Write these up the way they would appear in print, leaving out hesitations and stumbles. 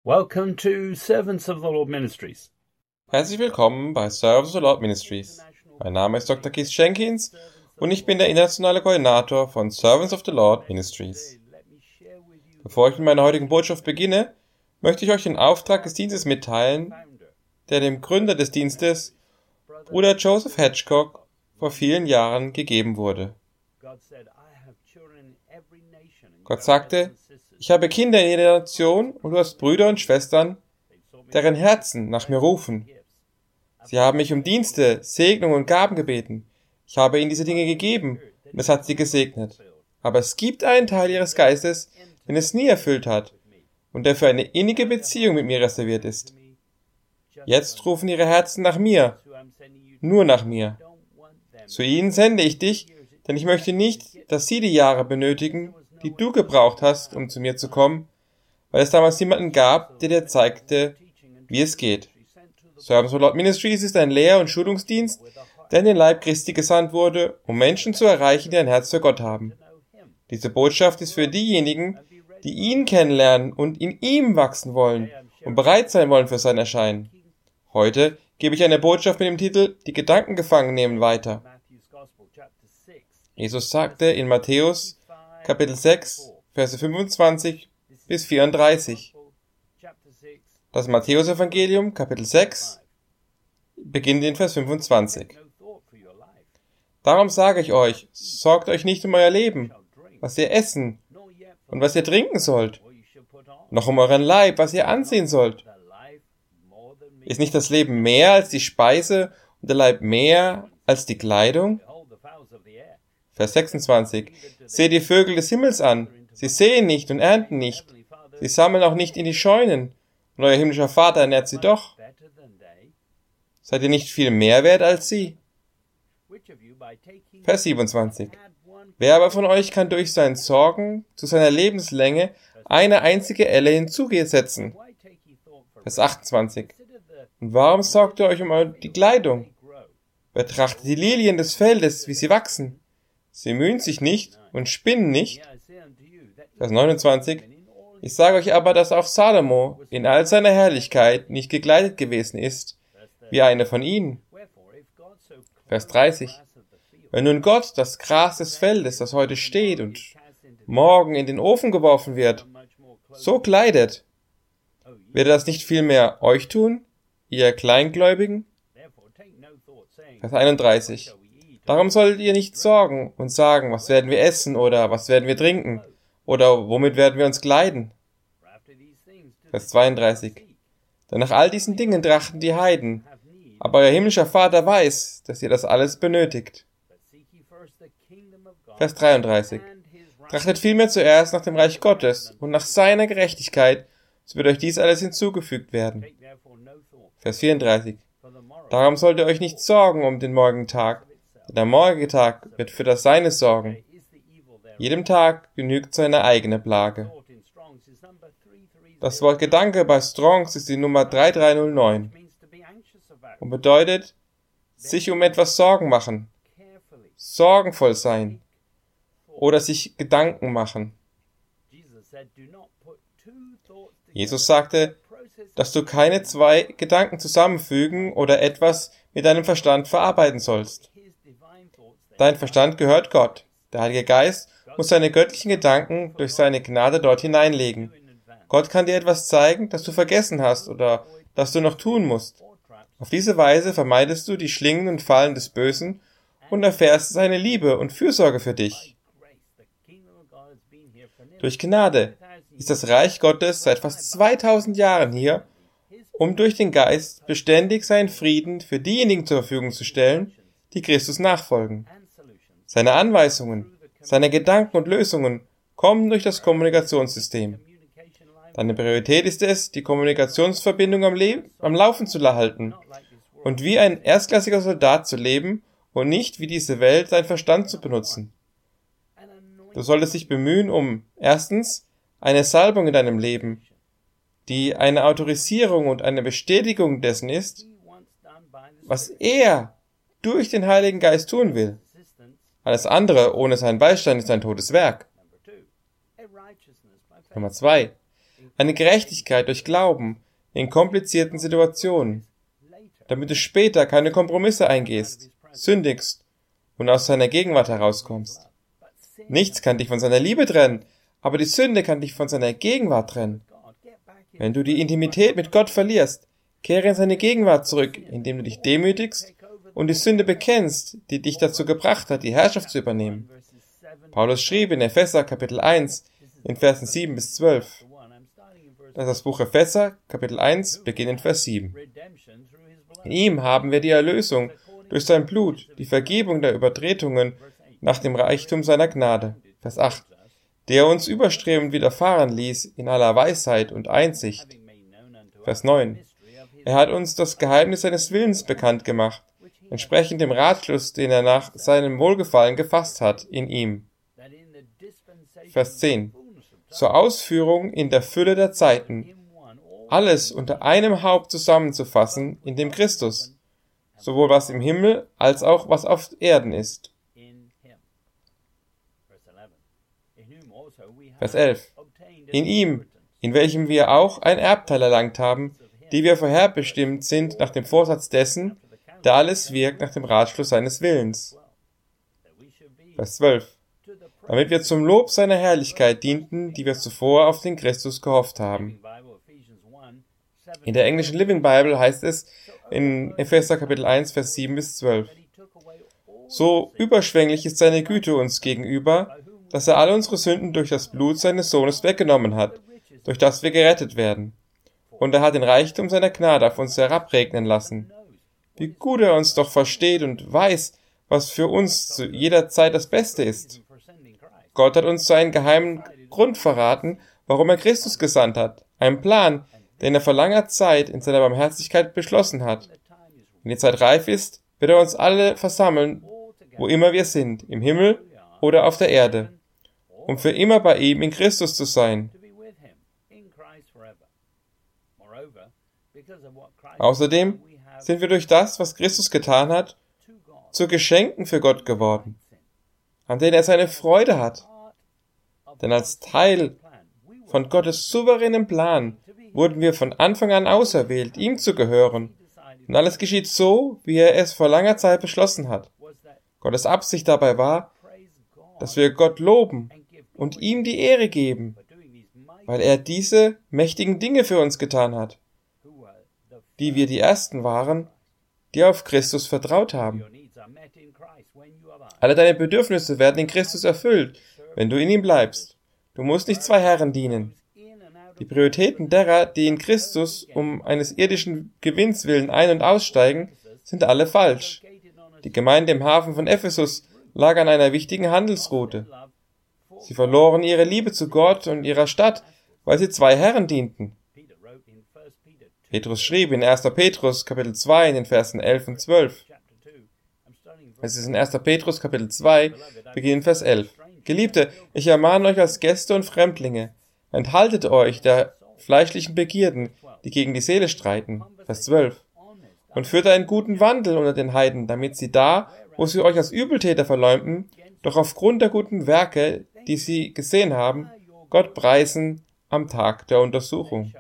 Welcome to Servants of the Lord Ministries. Herzlich willkommen bei Servants of the Lord Ministries. Mein Name ist Dr. Keith Jenkins und ich bin der internationale Koordinator von Servants of the Lord Ministries. Bevor ich mit meiner heutigen Botschaft beginne, möchte ich euch den Auftrag des Dienstes mitteilen, der dem Gründer des Dienstes, Bruder Joseph Hedgecock, vor vielen Jahren gegeben wurde. Gott sagte, ich habe Kinder in jeder Nation und du hast Brüder und Schwestern, deren Herzen nach mir rufen. Sie haben mich um Dienste, Segnung und Gaben gebeten. Ich habe ihnen diese Dinge gegeben und es hat sie gesegnet. Aber es gibt einen Teil ihres Geistes, den es nie erfüllt hat und der für eine innige Beziehung mit mir reserviert ist. Jetzt rufen ihre Herzen nach mir, nur nach mir. Zu ihnen sende ich dich, denn ich möchte nicht, dass sie die Jahre benötigen, die du gebraucht hast, um zu mir zu kommen, weil es damals niemanden gab, der dir zeigte, wie es geht. Servants of the Lord Ministries ist ein Lehr- und Schulungsdienst, der in den Leib Christi gesandt wurde, um Menschen zu erreichen, die ein Herz für Gott haben. Diese Botschaft ist für diejenigen, die ihn kennenlernen und in ihm wachsen wollen und bereit sein wollen für sein Erscheinen. Heute gebe ich eine Botschaft mit dem Titel Die Gedanken gefangen nehmen weiter. Jesus sagte in Matthäus Kapitel 6, Verse 25 bis 34. Das Matthäus-Evangelium, Kapitel 6, beginnt in Vers 25. Darum sage ich euch, sorgt euch nicht um euer Leben, was ihr essen und was ihr trinken sollt, noch um euren Leib, was ihr anziehen sollt. Ist nicht das Leben mehr als die Speise und der Leib mehr als die Kleidung? Vers 26. Seht die Vögel des Himmels an. Sie säen nicht und ernten nicht. Sie sammeln auch nicht in die Scheunen. Und euer himmlischer Vater ernährt sie doch. Seid ihr nicht viel mehr wert als sie? Vers 27. Wer aber von euch kann durch sein Sorgen zu seiner Lebenslänge eine einzige Elle hinzusetzen? Vers 28. Und warum sorgt ihr euch um die Kleidung? Betrachtet die Lilien des Feldes, wie sie wachsen. Sie mühen sich nicht und spinnen nicht. Vers 29. Ich sage euch aber, dass auch Salomo in all seiner Herrlichkeit nicht gekleidet gewesen ist, wie eine von ihnen. Vers 30. Wenn nun Gott das Gras des Feldes, das heute steht und morgen in den Ofen geworfen wird, so kleidet, wird er das nicht vielmehr euch tun, ihr Kleingläubigen? Vers 31. Darum solltet ihr nicht sorgen und sagen, was werden wir essen oder was werden wir trinken oder womit werden wir uns kleiden. Vers 32. Denn nach all diesen Dingen trachten die Heiden, aber euer himmlischer Vater weiß, dass ihr das alles benötigt. Vers 33. Trachtet vielmehr zuerst nach dem Reich Gottes und nach seiner Gerechtigkeit, so wird euch dies alles hinzugefügt werden. Vers 34. Darum sollt ihr euch nicht sorgen um den morgigen Tag, denn der morgige Tag wird für das Seine sorgen. Jedem Tag genügt seine eigene Plage. Das Wort Gedanke bei Strongs ist die Nummer 3309 und bedeutet, sich um etwas Sorgen machen, sorgenvoll sein oder sich Gedanken machen. Jesus sagte, dass du keine zwei Gedanken zusammenfügen oder etwas mit deinem Verstand verarbeiten sollst. Dein Verstand gehört Gott. Der Heilige Geist muss seine göttlichen Gedanken durch seine Gnade dort hineinlegen. Gott kann dir etwas zeigen, das du vergessen hast oder das du noch tun musst. Auf diese Weise vermeidest du die Schlingen und Fallen des Bösen und erfährst seine Liebe und Fürsorge für dich. Durch Gnade ist das Reich Gottes seit fast 2000 Jahren hier, um durch den Geist beständig seinen Frieden für diejenigen zur Verfügung zu stellen, die Christus nachfolgen. Seine Anweisungen, seine Gedanken und Lösungen kommen durch das Kommunikationssystem. Deine Priorität ist es, die Kommunikationsverbindung am Laufen zu halten und wie ein erstklassiger Soldat zu leben und nicht wie diese Welt deinen Verstand zu benutzen. Du solltest dich bemühen, um erstens eine Salbung in deinem Leben, die eine Autorisierung und eine Bestätigung dessen ist, was er durch den Heiligen Geist tun will. Alles andere ohne seinen Beistand ist ein totes Werk. Nummer 2. eine Gerechtigkeit durch Glauben in komplizierten Situationen, damit du später keine Kompromisse eingehst, sündigst und aus seiner Gegenwart herauskommst. Nichts kann dich von seiner Liebe trennen, aber die Sünde kann dich von seiner Gegenwart trennen. Wenn du die Intimität mit Gott verlierst, kehre in seine Gegenwart zurück, indem du dich demütigst und die Sünde bekennst, die dich dazu gebracht hat, die Herrschaft zu übernehmen. Paulus schrieb in Epheser Kapitel 1 in Versen 7 bis 12. Das ist das Buch Epheser, Kapitel 1, beginnend Vers 7. In ihm haben wir die Erlösung durch sein Blut, die Vergebung der Übertretungen nach dem Reichtum seiner Gnade. Vers 8. Der uns überstrebend widerfahren ließ in aller Weisheit und Einsicht. Vers 9. Er hat uns das Geheimnis seines Willens bekannt gemacht, entsprechend dem Ratschluss, den er nach seinem Wohlgefallen gefasst hat, in ihm. Vers 10. Zur Ausführung in der Fülle der Zeiten, alles unter einem Haupt zusammenzufassen, in dem Christus, sowohl was im Himmel als auch was auf Erden ist. Vers 11. In ihm, in welchem wir auch ein Erbteil erlangt haben, die wir vorherbestimmt sind nach dem Vorsatz dessen, der alles wirkt nach dem Ratschluss seines Willens. Vers 12. Damit wir zum Lob seiner Herrlichkeit dienten, die wir zuvor auf den Christus gehofft haben. In der englischen Living Bible heißt es in Epheser Kapitel 1, Vers 7 bis 12. So überschwänglich ist seine Güte uns gegenüber, dass er alle unsere Sünden durch das Blut seines Sohnes weggenommen hat, durch das wir gerettet werden. Und er hat den Reichtum seiner Gnade auf uns herabregnen lassen. Wie gut er uns doch versteht und weiß, was für uns zu jeder Zeit das Beste ist. Gott hat uns seinen geheimen Grund verraten, warum er Christus gesandt hat. Einen Plan, den er vor langer Zeit in seiner Barmherzigkeit beschlossen hat. Wenn die Zeit reif ist, wird er uns alle versammeln, wo immer wir sind, im Himmel oder auf der Erde, um für immer bei ihm in Christus zu sein. Außerdem sind wir durch das, was Christus getan hat, zu Geschenken für Gott geworden, an denen er seine Freude hat. Denn als Teil von Gottes souveränem Plan wurden wir von Anfang an auserwählt, ihm zu gehören. Und alles geschieht so, wie er es vor langer Zeit beschlossen hat. Gottes Absicht dabei war, dass wir Gott loben und ihm die Ehre geben, weil er diese mächtigen Dinge für uns getan hat, die wir die Ersten waren, die auf Christus vertraut haben. Alle deine Bedürfnisse werden in Christus erfüllt, wenn du in ihm bleibst. Du musst nicht zwei Herren dienen. Die Prioritäten derer, die in Christus um eines irdischen Gewinns willen ein- und aussteigen, sind alle falsch. Die Gemeinde im Hafen von Ephesus lag an einer wichtigen Handelsroute. Sie verloren ihre Liebe zu Gott und ihrer Stadt, weil sie zwei Herren dienten. Petrus schrieb in 1. Petrus Kapitel 2 in den Versen 11 und 12. Es ist in 1. Petrus Kapitel 2, beginnend Vers 11. Geliebte, ich ermahne euch als Gäste und Fremdlinge, enthaltet euch der fleischlichen Begierden, die gegen die Seele streiten. Vers 12. Und führt einen guten Wandel unter den Heiden, damit sie da, wo sie euch als Übeltäter verleumden, doch aufgrund der guten Werke, die sie gesehen haben, Gott preisen am Tag der Untersuchung.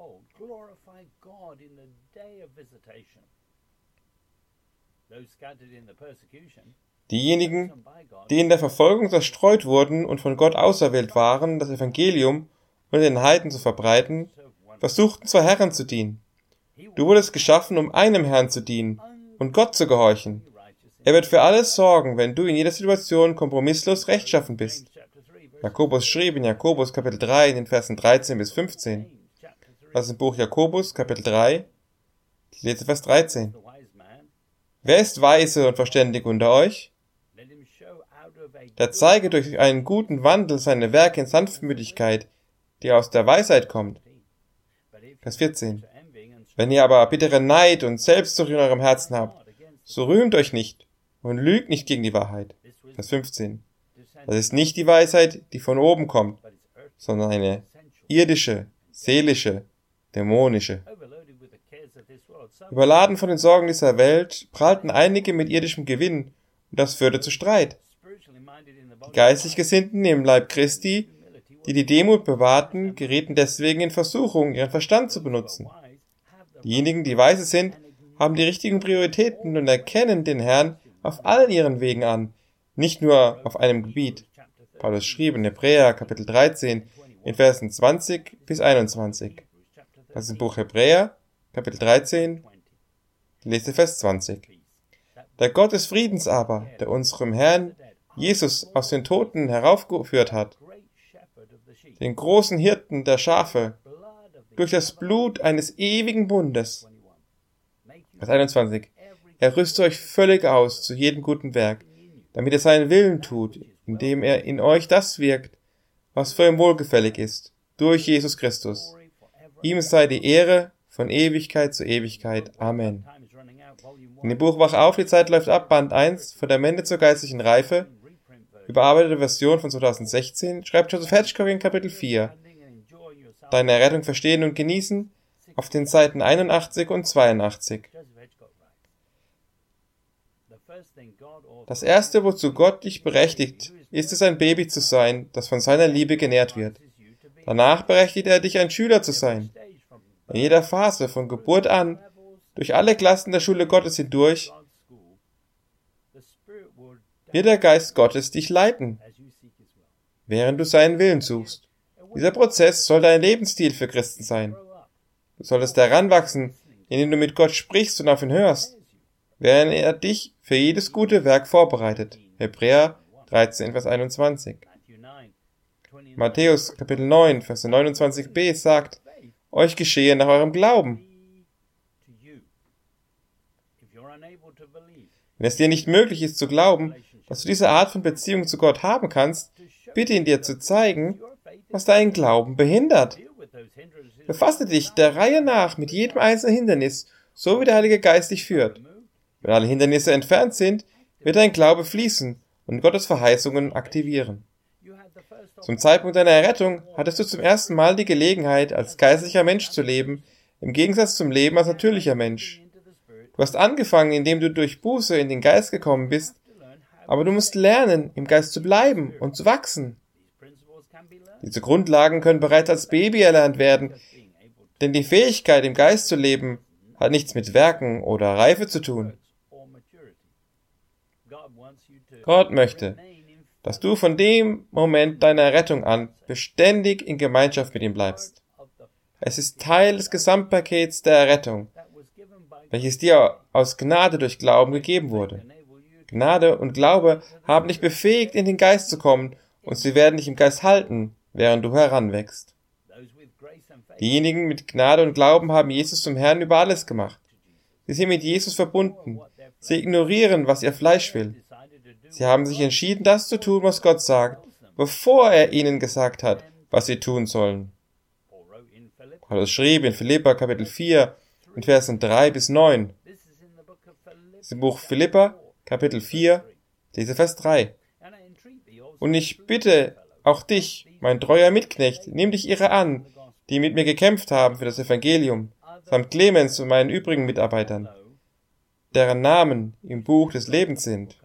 Diejenigen, die in der Verfolgung zerstreut wurden und von Gott auserwählt waren, das Evangelium unter den Heiden zu verbreiten, versuchten zwei Herren zu dienen. Du wurdest geschaffen, um einem Herrn zu dienen und Gott zu gehorchen. Er wird für alles sorgen, wenn du in jeder Situation kompromisslos rechtschaffen bist. Jakobus schrieb in Jakobus Kapitel 3 in den Versen 13 bis 15. Das ist im Buch Jakobus Kapitel 3, ich lese Vers 13. Wer ist weise und verständig unter euch? Der zeige durch einen guten Wandel seine Werke in Sanftmütigkeit, die aus der Weisheit kommt. Vers 14. Wenn ihr aber bitteren Neid und Selbstsucht in eurem Herzen habt, so rühmt euch nicht und lügt nicht gegen die Wahrheit. Vers 15. Das ist nicht die Weisheit, die von oben kommt, sondern eine irdische, seelische, dämonische. Überladen von den Sorgen dieser Welt prallten einige mit irdischem Gewinn, und das führte zu Streit. Die geistlich Gesinnten im Leib Christi, Die die Demut bewahrten, gerieten deswegen in Versuchung, ihren Verstand zu benutzen. Diejenigen, die weise sind, haben die richtigen Prioritäten und erkennen den Herrn auf allen ihren Wegen an, nicht nur auf einem Gebiet. Paulus schrieb in Hebräer Kapitel 13 in Versen 20 bis 21. Das ist im Buch Hebräer Kapitel 13, lese Vers 20. Der Gott des Friedens aber, der unserem Herrn Jesus aus den Toten heraufgeführt hat, den großen Hirten der Schafe, durch das Blut eines ewigen Bundes. Vers 21. Er rüstet euch völlig aus zu jedem guten Werk, damit er seinen Willen tut, indem er in euch das wirkt, was für ihm wohlgefällig ist, durch Jesus Christus. Ihm sei die Ehre von Ewigkeit zu Ewigkeit. Amen. In dem Buch Wach auf, die Zeit läuft ab, Band 1, von der Mende zur geistlichen Reife, überarbeitete Version von 2016, schreibt Joseph Hedgecock in Kapitel 4, Deine Errettung verstehen und genießen, auf den Seiten 81 und 82. Das Erste, wozu Gott dich berechtigt, ist es, ein Baby zu sein, das von seiner Liebe genährt wird. Danach berechtigt er dich, ein Schüler zu sein. In jeder Phase, von Geburt an, durch alle Klassen der Schule Gottes hindurch, wird der Geist Gottes dich leiten, während du seinen Willen suchst. Dieser Prozess soll dein Lebensstil für Christen sein. Du solltest heranwachsen, indem du mit Gott sprichst und auf ihn hörst, während er dich für jedes gute Werk vorbereitet. Hebräer 13, Vers 21. Matthäus Kapitel 9, Vers 29b sagt, euch geschehe nach eurem Glauben. Wenn es dir nicht möglich ist zu glauben, dass du diese Art von Beziehung zu Gott haben kannst, bitte ihn dir zu zeigen, was deinen Glauben behindert. Befasse dich der Reihe nach mit jedem einzelnen Hindernis, so wie der Heilige Geist dich führt. Wenn alle Hindernisse entfernt sind, wird dein Glaube fließen und Gottes Verheißungen aktivieren. Zum Zeitpunkt deiner Errettung hattest du zum ersten Mal die Gelegenheit, als geistlicher Mensch zu leben, im Gegensatz zum Leben als natürlicher Mensch. Du hast angefangen, indem du durch Buße in den Geist gekommen bist, aber du musst lernen, im Geist zu bleiben und zu wachsen. Diese Grundlagen können bereits als Baby erlernt werden, denn die Fähigkeit, im Geist zu leben, hat nichts mit Werken oder Reife zu tun. Gott möchte, dass du von dem Moment deiner Errettung an beständig in Gemeinschaft mit ihm bleibst. Es ist Teil des Gesamtpakets der Errettung, welches dir aus Gnade durch Glauben gegeben wurde. Gnade und Glaube haben dich befähigt, in den Geist zu kommen, und sie werden dich im Geist halten, während du heranwächst. Diejenigen mit Gnade und Glauben haben Jesus zum Herrn über alles gemacht. Sie sind mit Jesus verbunden. Sie ignorieren, was ihr Fleisch will. Sie haben sich entschieden, das zu tun, was Gott sagt, bevor er ihnen gesagt hat, was sie tun sollen. Paulus schrieb in Philipper Kapitel 4, in Versen 3 bis 9. Das ist im Buch Philipper, Kapitel 4, lese Vers 3. Und ich bitte auch dich, mein treuer Mitknecht, nimm dich ihrer an, die mit mir gekämpft haben für das Evangelium, samt Clemens und meinen übrigen Mitarbeitern, deren Namen im Buch des Lebens sind.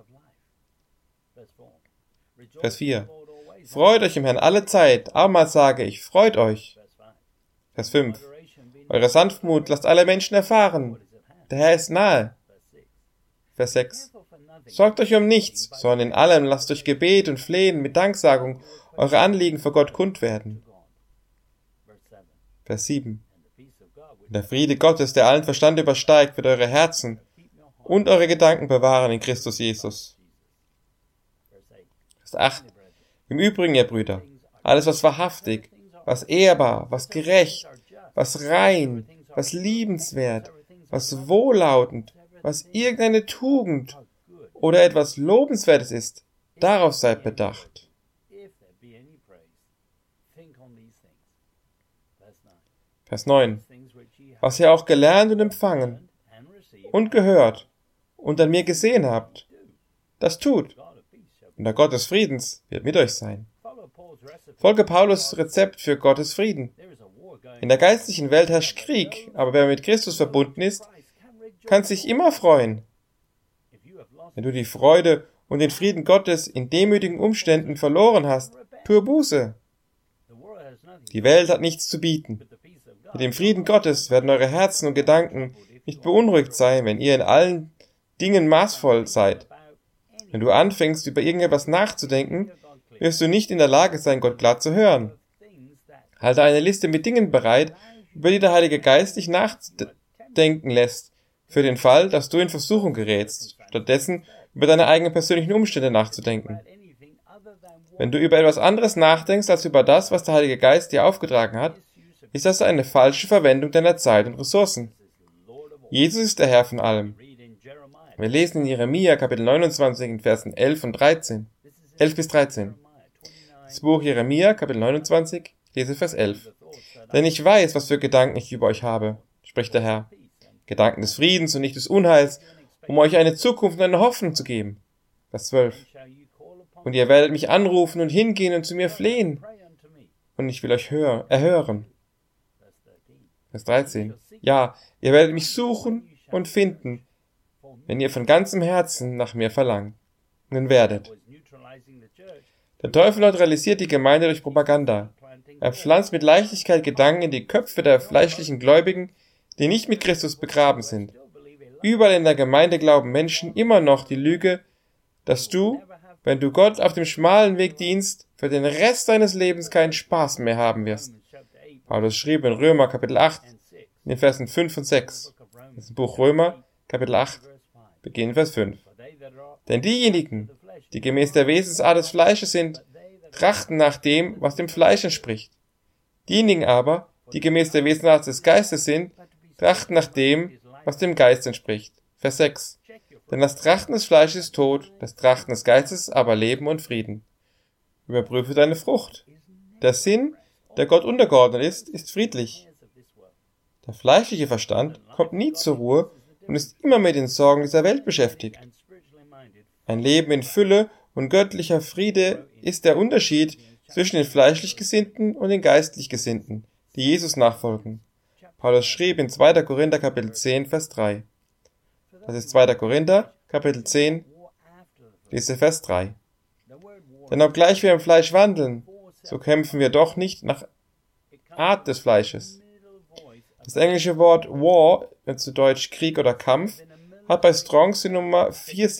Vers 4. Freut euch im Herrn alle Zeit, abermals sage ich, freut euch. Vers 5. Eure Sanftmut lasst alle Menschen erfahren, der Herr ist nahe. Vers 6. Sorgt euch um nichts, sondern in allem lasst durch Gebet und Flehen mit Danksagung eure Anliegen vor Gott kund werden. Vers 7. Und der Friede Gottes, der allen Verstand übersteigt, wird eure Herzen und eure Gedanken bewahren in Christus Jesus. Vers 8. Im Übrigen, ihr Brüder, alles was wahrhaftig, was ehrbar, was gerecht, was rein, was liebenswert, was wohllautend, was irgendeine Tugend oder etwas Lobenswertes ist, darauf seid bedacht. Vers 9. Was ihr auch gelernt und empfangen und gehört und an mir gesehen habt, das tut. Und der Gott des Friedens wird mit euch sein. Folge Paulus' Rezept für Gottes Frieden. In der geistlichen Welt herrscht Krieg, aber wer mit Christus verbunden ist, kann sich immer freuen. Wenn du die Freude und den Frieden Gottes in demütigen Umständen verloren hast, tue Buße. Die Welt hat nichts zu bieten. Mit dem Frieden Gottes werden eure Herzen und Gedanken nicht beunruhigt sein, wenn ihr in allen Dingen maßvoll seid. Wenn du anfängst, über irgendetwas nachzudenken, wirst du nicht in der Lage sein, Gott klar zu hören. Halte eine Liste mit Dingen bereit, über die der Heilige Geist dich nachdenken lässt, für den Fall, dass du in Versuchung gerätst, stattdessen über deine eigenen persönlichen Umstände nachzudenken. Wenn du über etwas anderes nachdenkst als über das, was der Heilige Geist dir aufgetragen hat, ist das eine falsche Verwendung deiner Zeit und Ressourcen. Jesus ist der Herr von allem. Wir lesen in Jeremia Kapitel 29 in Versen 11 bis 13. Das Buch Jeremia Kapitel 29, lese Vers 11. Denn ich weiß, was für Gedanken ich über euch habe, spricht der Herr. Gedanken des Friedens und nicht des Unheils, um euch eine Zukunft und eine Hoffnung zu geben. Vers 12. Und ihr werdet mich anrufen und hingehen und zu mir flehen. Und ich will euch erhören. Vers 13. Ja, ihr werdet mich suchen und finden, wenn ihr von ganzem Herzen nach mir verlangen werdet. Der Teufel neutralisiert die Gemeinde durch Propaganda. Er pflanzt mit Leichtigkeit Gedanken in die Köpfe der fleischlichen Gläubigen, die nicht mit Christus begraben sind. Überall in der Gemeinde glauben Menschen immer noch die Lüge, dass du, wenn du Gott auf dem schmalen Weg dienst, für den Rest deines Lebens keinen Spaß mehr haben wirst. Paulus schrieb in Römer Kapitel 8, in den Versen 5 und 6. Das ist ein Buch Römer, Kapitel 8, beginnend Vers 5. Denn diejenigen, die gemäß der Wesensart des Fleisches sind, trachten nach dem, was dem Fleisch entspricht. Diejenigen aber, die gemäß der Wesensart des Geistes sind, trachten nach dem, was dem Geist entspricht. Vers 6. Denn das Trachten des Fleisches ist Tod, das Trachten des Geistes aber Leben und Frieden. Überprüfe deine Frucht. Der Sinn, der Gott untergeordnet ist friedlich. Der fleischliche Verstand kommt nie zur Ruhe und ist immer mit den Sorgen dieser Welt beschäftigt. Ein Leben in Fülle und göttlicher Friede ist der Unterschied zwischen den fleischlich Gesinnten und den geistlich Gesinnten, die Jesus nachfolgen. Paulus schrieb in 2. Korinther Kapitel 10, Vers 3. Das ist 2. Korinther Kapitel 10, lese Vers 3. Denn obgleich wir im Fleisch wandeln, so kämpfen wir doch nicht nach Art des Fleisches. Das englische Wort War, zu Deutsch Krieg oder Kampf, hat bei Strongs die Nummer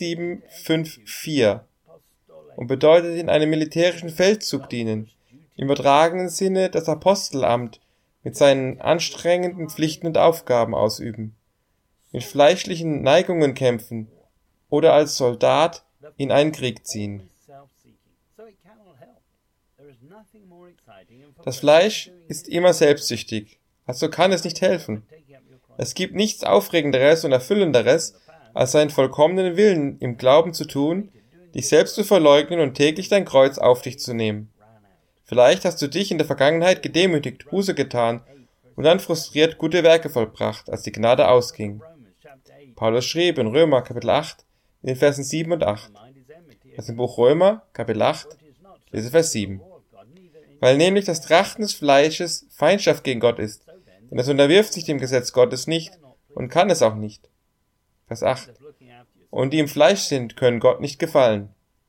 4754 und bedeutet in einem militärischen Feldzug dienen, im übertragenen Sinne das Apostelamt mit seinen anstrengenden Pflichten und Aufgaben ausüben, mit fleischlichen Neigungen kämpfen oder als Soldat in einen Krieg ziehen. Das Fleisch ist immer selbstsüchtig, also kann es nicht helfen. Es gibt nichts Aufregenderes und Erfüllenderes, als seinen vollkommenen Willen im Glauben zu tun, dich selbst zu verleugnen und täglich dein Kreuz auf dich zu nehmen. Vielleicht hast du dich in der Vergangenheit gedemütigt, Buße getan und dann frustriert gute Werke vollbracht, als die Gnade ausging. Paulus schrieb in Römer Kapitel 8, in den Versen 7 und 8. Das ist im Buch Römer Kapitel 8, lese Vers 7. Weil nämlich das Trachten des Fleisches Feindschaft gegen Gott ist, denn es unterwirft sich dem Gesetz Gottes nicht und kann es auch nicht. Vers 8. Und die im Fleisch sind, können Gott nicht gefallen.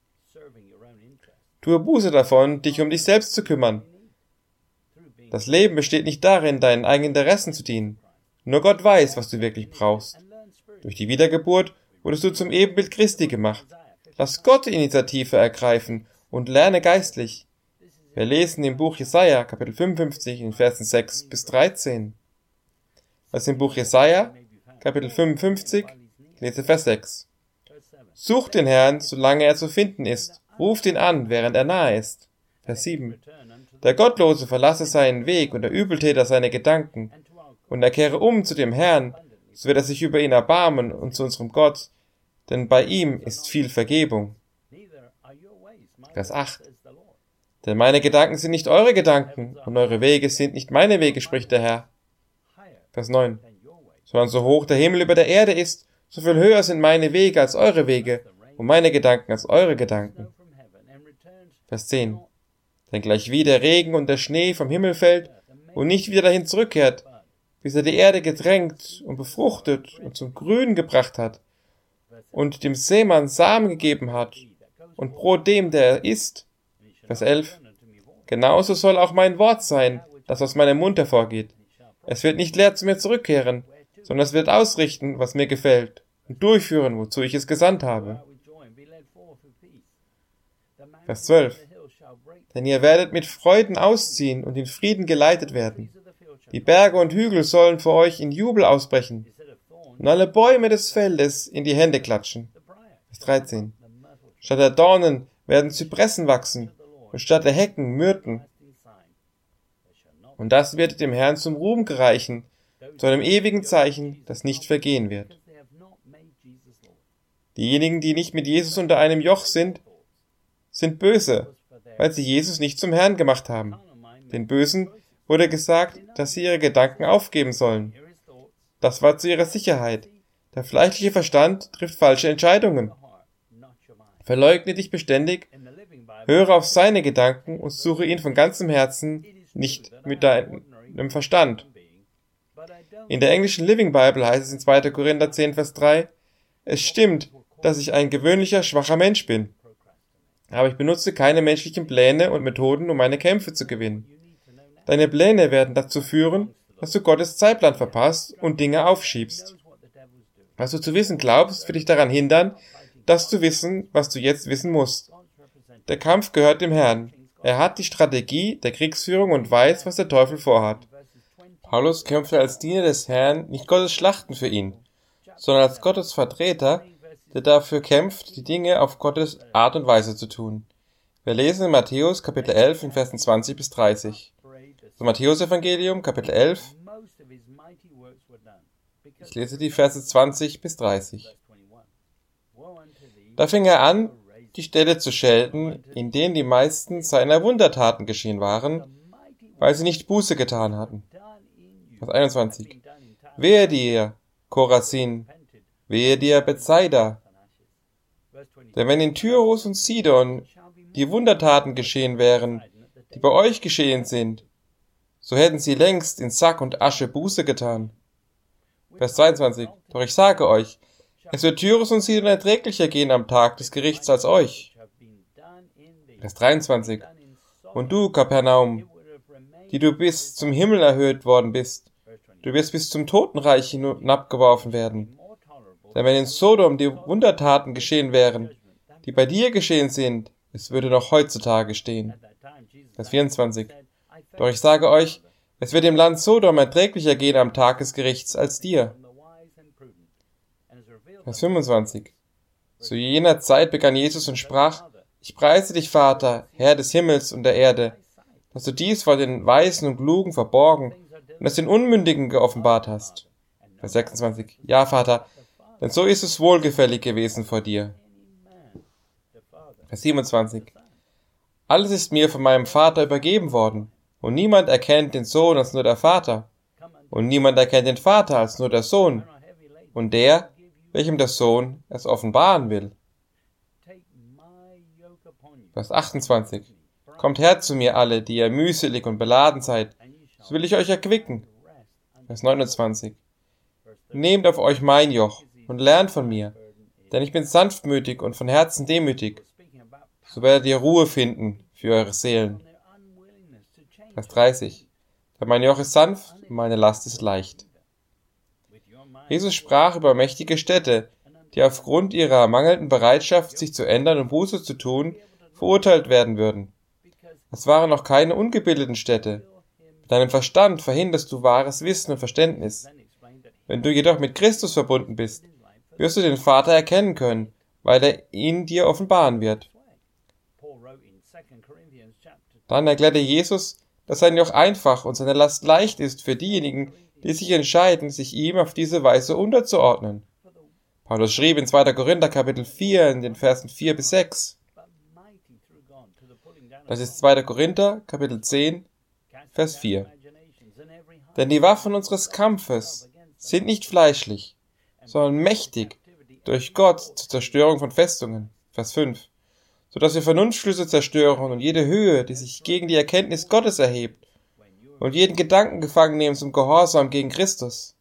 Tue Buße davon, dich um dich selbst zu kümmern. Das Leben besteht nicht darin, deinen eigenen Interessen zu dienen. Nur Gott weiß, was du wirklich brauchst. Durch die Wiedergeburt wurdest du zum Ebenbild Christi gemacht. Lass Gott die Initiative ergreifen und lerne geistlich. Wir lesen im Buch Jesaja, Kapitel 55, in Versen 6 bis 13. Das ist im Buch Jesaja, Kapitel 55, lese Vers 6. Sucht den Herrn, solange er zu finden ist. Ruft ihn an, während er nahe ist. Vers 7. Der Gottlose verlasse seinen Weg und der Übeltäter seine Gedanken. Und er kehre um zu dem Herrn, so wird er sich über ihn erbarmen und zu unserem Gott, denn bei ihm ist viel Vergebung. Vers 8. Denn meine Gedanken sind nicht eure Gedanken und eure Wege sind nicht meine Wege, spricht der Herr. Vers 9. Sondern so hoch der Himmel über der Erde ist, so viel höher sind meine Wege als eure Wege und meine Gedanken als eure Gedanken. Vers 10. Denn gleichwie der Regen und der Schnee vom Himmel fällt und nicht wieder dahin zurückkehrt, bis er die Erde gedrängt und befruchtet und zum Grün gebracht hat und dem Sämann Samen gegeben hat und Brot dem, der er isst. Vers 11. Genauso soll auch mein Wort sein, das aus meinem Mund hervorgeht. Es wird nicht leer zu mir zurückkehren, sondern es wird ausrichten, was mir gefällt, und durchführen, wozu ich es gesandt habe. Vers 12. Denn ihr werdet mit Freuden ausziehen und in Frieden geleitet werden. Die Berge und Hügel sollen für euch in Jubel ausbrechen und alle Bäume des Feldes in die Hände klatschen. Vers 13. Statt der Dornen werden Zypressen wachsen und statt der Hecken Myrten. Und das wird dem Herrn zum Ruhm gereichen, zu einem ewigen Zeichen, das nicht vergehen wird. Diejenigen, die nicht mit Jesus unter einem Joch sind, sind böse, weil sie Jesus nicht zum Herrn gemacht haben. Den Bösen wurde gesagt, dass sie ihre Gedanken aufgeben sollen. Das war zu ihrer Sicherheit. Der fleischliche Verstand trifft falsche Entscheidungen. Verleugne dich beständig, höre auf seine Gedanken und suche ihn von ganzem Herzen, nicht mit deinem Verstand. In der englischen Living Bible heißt es in 2. Korinther 10, Vers 3, es stimmt, dass ich ein gewöhnlicher, schwacher Mensch bin. Aber ich benutze keine menschlichen Pläne und Methoden, um meine Kämpfe zu gewinnen. Deine Pläne werden dazu führen, dass du Gottes Zeitplan verpasst und Dinge aufschiebst. Was du zu wissen glaubst, wird dich daran hindern, das zu wissen, was du jetzt wissen musst. Der Kampf gehört dem Herrn. Er hat die Strategie der Kriegsführung und weiß, was der Teufel vorhat. Paulus kämpfte als Diener des Herrn nicht Gottes Schlachten für ihn, sondern als Gottes Vertreter, der dafür kämpft, die Dinge auf Gottes Art und Weise zu tun. Wir lesen in Matthäus Kapitel 11 in Versen 20 bis 30. Das Matthäus-Evangelium, Kapitel 11. Ich lese die Verse 20 bis 30. Da fing er an, die Städte zu schelten, in denen die meisten seiner Wundertaten geschehen waren, weil sie nicht Buße getan hatten. Vers 21. Wehe dir, Chorazin, wehe dir, Bethsaida. Denn wenn in Tyrus und Sidon die Wundertaten geschehen wären, die bei euch geschehen sind, so hätten sie längst in Sack und Asche Buße getan. Vers 22. Doch ich sage euch, es wird Tyrus und Sidon erträglicher gehen am Tag des Gerichts als euch. Vers 23. Und du, Kapernaum, die du bis zum Himmel erhöht worden bist, du wirst bis zum Totenreich hinabgeworfen werden. Denn wenn in Sodom die Wundertaten geschehen wären, die bei dir geschehen sind, es würde noch heutzutage stehen. Vers 24. Doch ich sage euch, es wird dem Land Sodom erträglicher gehen am Tag des Gerichts als dir. Vers 25. Zu jener Zeit begann Jesus und sprach, ich preise dich, Vater, Herr des Himmels und der Erde, dass du dies vor den Weisen und Klugen verborgen und es den Unmündigen geoffenbart hast. Vers 26. Ja, Vater, denn so ist es wohlgefällig gewesen vor dir. Vers 27. Alles ist mir von meinem Vater übergeben worden, und niemand erkennt den Sohn als nur der Vater, und niemand erkennt den Vater als nur der Sohn, und der, welchem der Sohn es offenbaren will. Vers 28. Kommt her zu mir alle, die ihr mühselig und beladen seid, so will ich euch erquicken. Vers 29. Nehmt auf euch mein Joch und lernt von mir, denn ich bin sanftmütig und von Herzen demütig, so werdet ihr Ruhe finden für eure Seelen. Vers 30. Denn mein Joch ist sanft und meine Last ist leicht. Jesus sprach über mächtige Städte, die aufgrund ihrer mangelnden Bereitschaft, sich zu ändern und Buße zu tun, verurteilt werden würden. Es waren noch keine ungebildeten Städte. Mit deinem Verstand verhinderst du wahres Wissen und Verständnis. Wenn du jedoch mit Christus verbunden bist, wirst du den Vater erkennen können, weil er ihn dir offenbaren wird. Dann erklärte Jesus, dass sein Joch einfach und seine Last leicht ist für diejenigen, die sich entscheiden, sich ihm auf diese Weise unterzuordnen. Paulus schrieb in 2. Korinther Kapitel 4 in den Versen 4 bis 6. Das ist 2. Korinther Kapitel 10, Vers 4. Denn die Waffen unseres Kampfes sind nicht fleischlich, sondern mächtig durch Gott zur Zerstörung von Festungen. Vers 5. Sodass wir Vernunftschlüsse zerstören und jede Höhe, die sich gegen die Erkenntnis Gottes erhebt, und jeden Gedanken gefangen nehmen zum Gehorsam gegen Christus.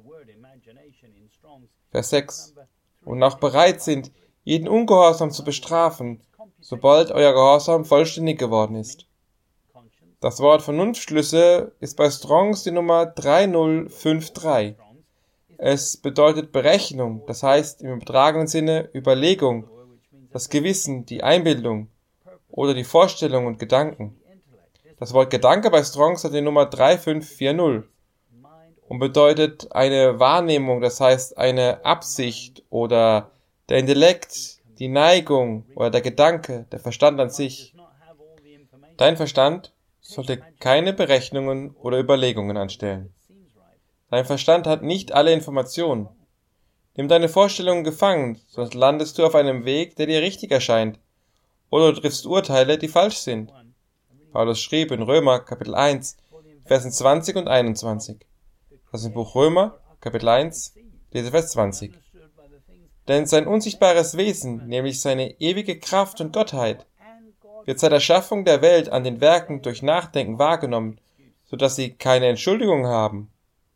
Vers 6. Und auch bereit sind, jeden Ungehorsam zu bestrafen, sobald euer Gehorsam vollständig geworden ist. Das Wort Vernunftschlüsse ist bei Strongs die Nummer 3053. Es bedeutet Berechnung, das heißt im übertragenen Sinne Überlegung, das Gewissen, die Einbildung oder die Vorstellung und Gedanken. Das Wort Gedanke bei Strongs hat die Nummer 3540 und bedeutet eine Wahrnehmung, das heißt eine Absicht oder der Intellekt, die Neigung oder der Gedanke, der Verstand an sich. Dein Verstand sollte keine Berechnungen oder Überlegungen anstellen. Dein Verstand hat nicht alle Informationen. Nimm deine Vorstellungen gefangen, sonst landest du auf einem Weg, der dir richtig erscheint, oder du triffst Urteile, die falsch sind. Paulus schrieb in Römer, Kapitel 1, Versen 20 und 21. Das ist im Buch Römer, Kapitel 1, Lese Vers 20. Denn sein unsichtbares Wesen, nämlich seine ewige Kraft und Gottheit, wird seit der Schaffung der Welt an den Werken durch Nachdenken wahrgenommen, so dass sie keine Entschuldigung haben.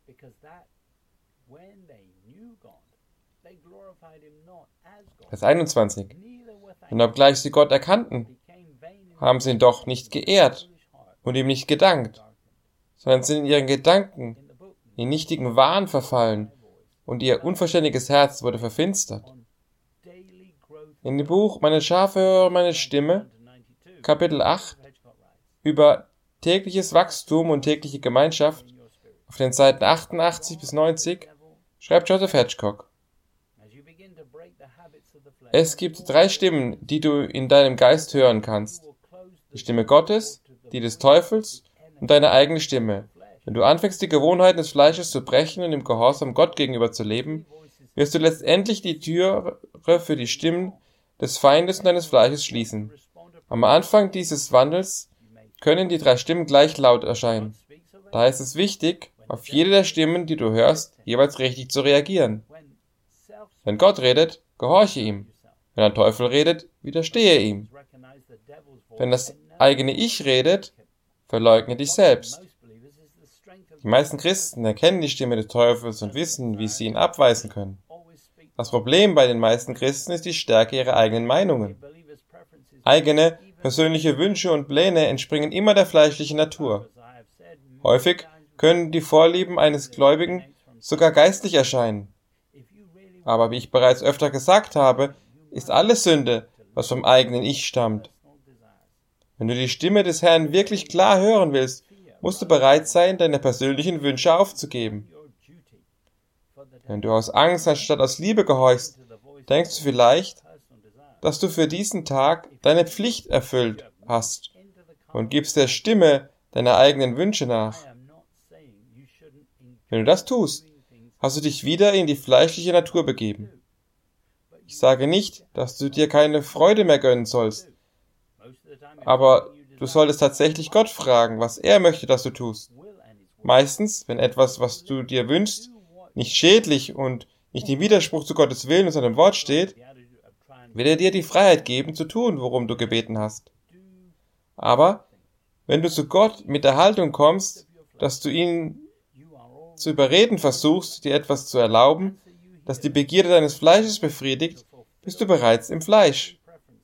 Vers 21. Und obgleich sie Gott erkannten, haben sie ihn doch nicht geehrt und ihm nicht gedankt, sondern sind in ihren Gedanken in nichtigen Wahn verfallen und ihr unverständiges Herz wurde verfinstert. In dem Buch Meine Schafe hören meine Stimme, Kapitel 8, über tägliches Wachstum und tägliche Gemeinschaft, auf den Seiten 88 bis 90, schreibt Joseph Hedgecock: Es gibt 3 Stimmen, die du in deinem Geist hören kannst. Die Stimme Gottes, die des Teufels und deine eigene Stimme. Wenn du anfängst, die Gewohnheiten des Fleisches zu brechen und im Gehorsam Gott gegenüber zu leben, wirst du letztendlich die Türe für die Stimmen des Feindes und deines Fleisches schließen. Am Anfang dieses Wandels können die 3 Stimmen gleich laut erscheinen. Daher ist es wichtig, auf jede der Stimmen, die du hörst, jeweils richtig zu reagieren. Wenn Gott redet, gehorche ihm. Wenn der Teufel redet, widerstehe ihm. Wenn das eigene Ich redet, verleugne dich selbst. Die meisten Christen erkennen die Stimme des Teufels und wissen, wie sie ihn abweisen können. Das Problem bei den meisten Christen ist die Stärke ihrer eigenen Meinungen. Eigene, persönliche Wünsche und Pläne entspringen immer der fleischlichen Natur. Häufig können die Vorlieben eines Gläubigen sogar geistlich erscheinen. Aber wie ich bereits öfter gesagt habe, ist alles Sünde, was vom eigenen Ich stammt. Wenn du die Stimme des Herrn wirklich klar hören willst, musst du bereit sein, deine persönlichen Wünsche aufzugeben. Wenn du aus Angst anstatt aus Liebe gehorchst, denkst du vielleicht, dass du für diesen Tag deine Pflicht erfüllt hast und gibst der Stimme deiner eigenen Wünsche nach. Wenn du das tust, hast du dich wieder in die fleischliche Natur begeben. Ich sage nicht, dass du dir keine Freude mehr gönnen sollst, aber du solltest tatsächlich Gott fragen, was er möchte, dass du tust. Meistens, wenn etwas, was du dir wünschst, nicht schädlich und nicht im Widerspruch zu Gottes Willen und seinem Wort steht, wird er dir die Freiheit geben, zu tun, worum du gebeten hast. Aber wenn du zu Gott mit der Haltung kommst, dass du ihn zu überreden versuchst, dir etwas zu erlauben, das die Begierde deines Fleisches befriedigt, bist du bereits im Fleisch.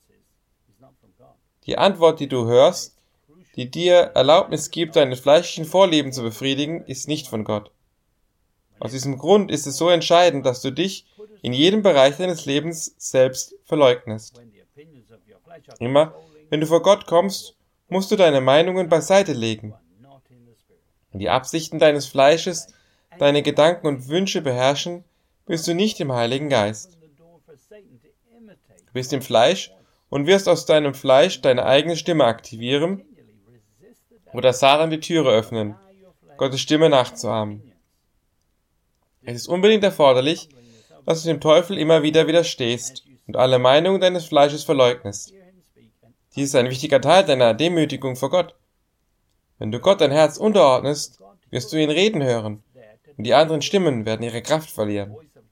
Die Antwort, die du hörst, die dir Erlaubnis gibt, deine fleischlichen Vorlieben zu befriedigen, ist nicht von Gott. Aus diesem Grund ist es so entscheidend, dass du dich in jedem Bereich deines Lebens selbst verleugnest. Immer, wenn du vor Gott kommst, musst du deine Meinungen beiseite legen. Wenn die Absichten deines Fleisches deine Gedanken und Wünsche beherrschen, bist du nicht im Heiligen Geist. Du bist im Fleisch und wirst aus deinem Fleisch deine eigene Stimme aktivieren oder Satan die Türe öffnen, Gottes Stimme nachzuahmen. Es ist unbedingt erforderlich, dass du dem Teufel immer wieder widerstehst und alle Meinungen deines Fleisches verleugnest. Dies ist ein wichtiger Teil deiner Demütigung vor Gott. Wenn du Gott dein Herz unterordnest, wirst du ihn reden hören, und die anderen Stimmen werden ihre Kraft verlieren.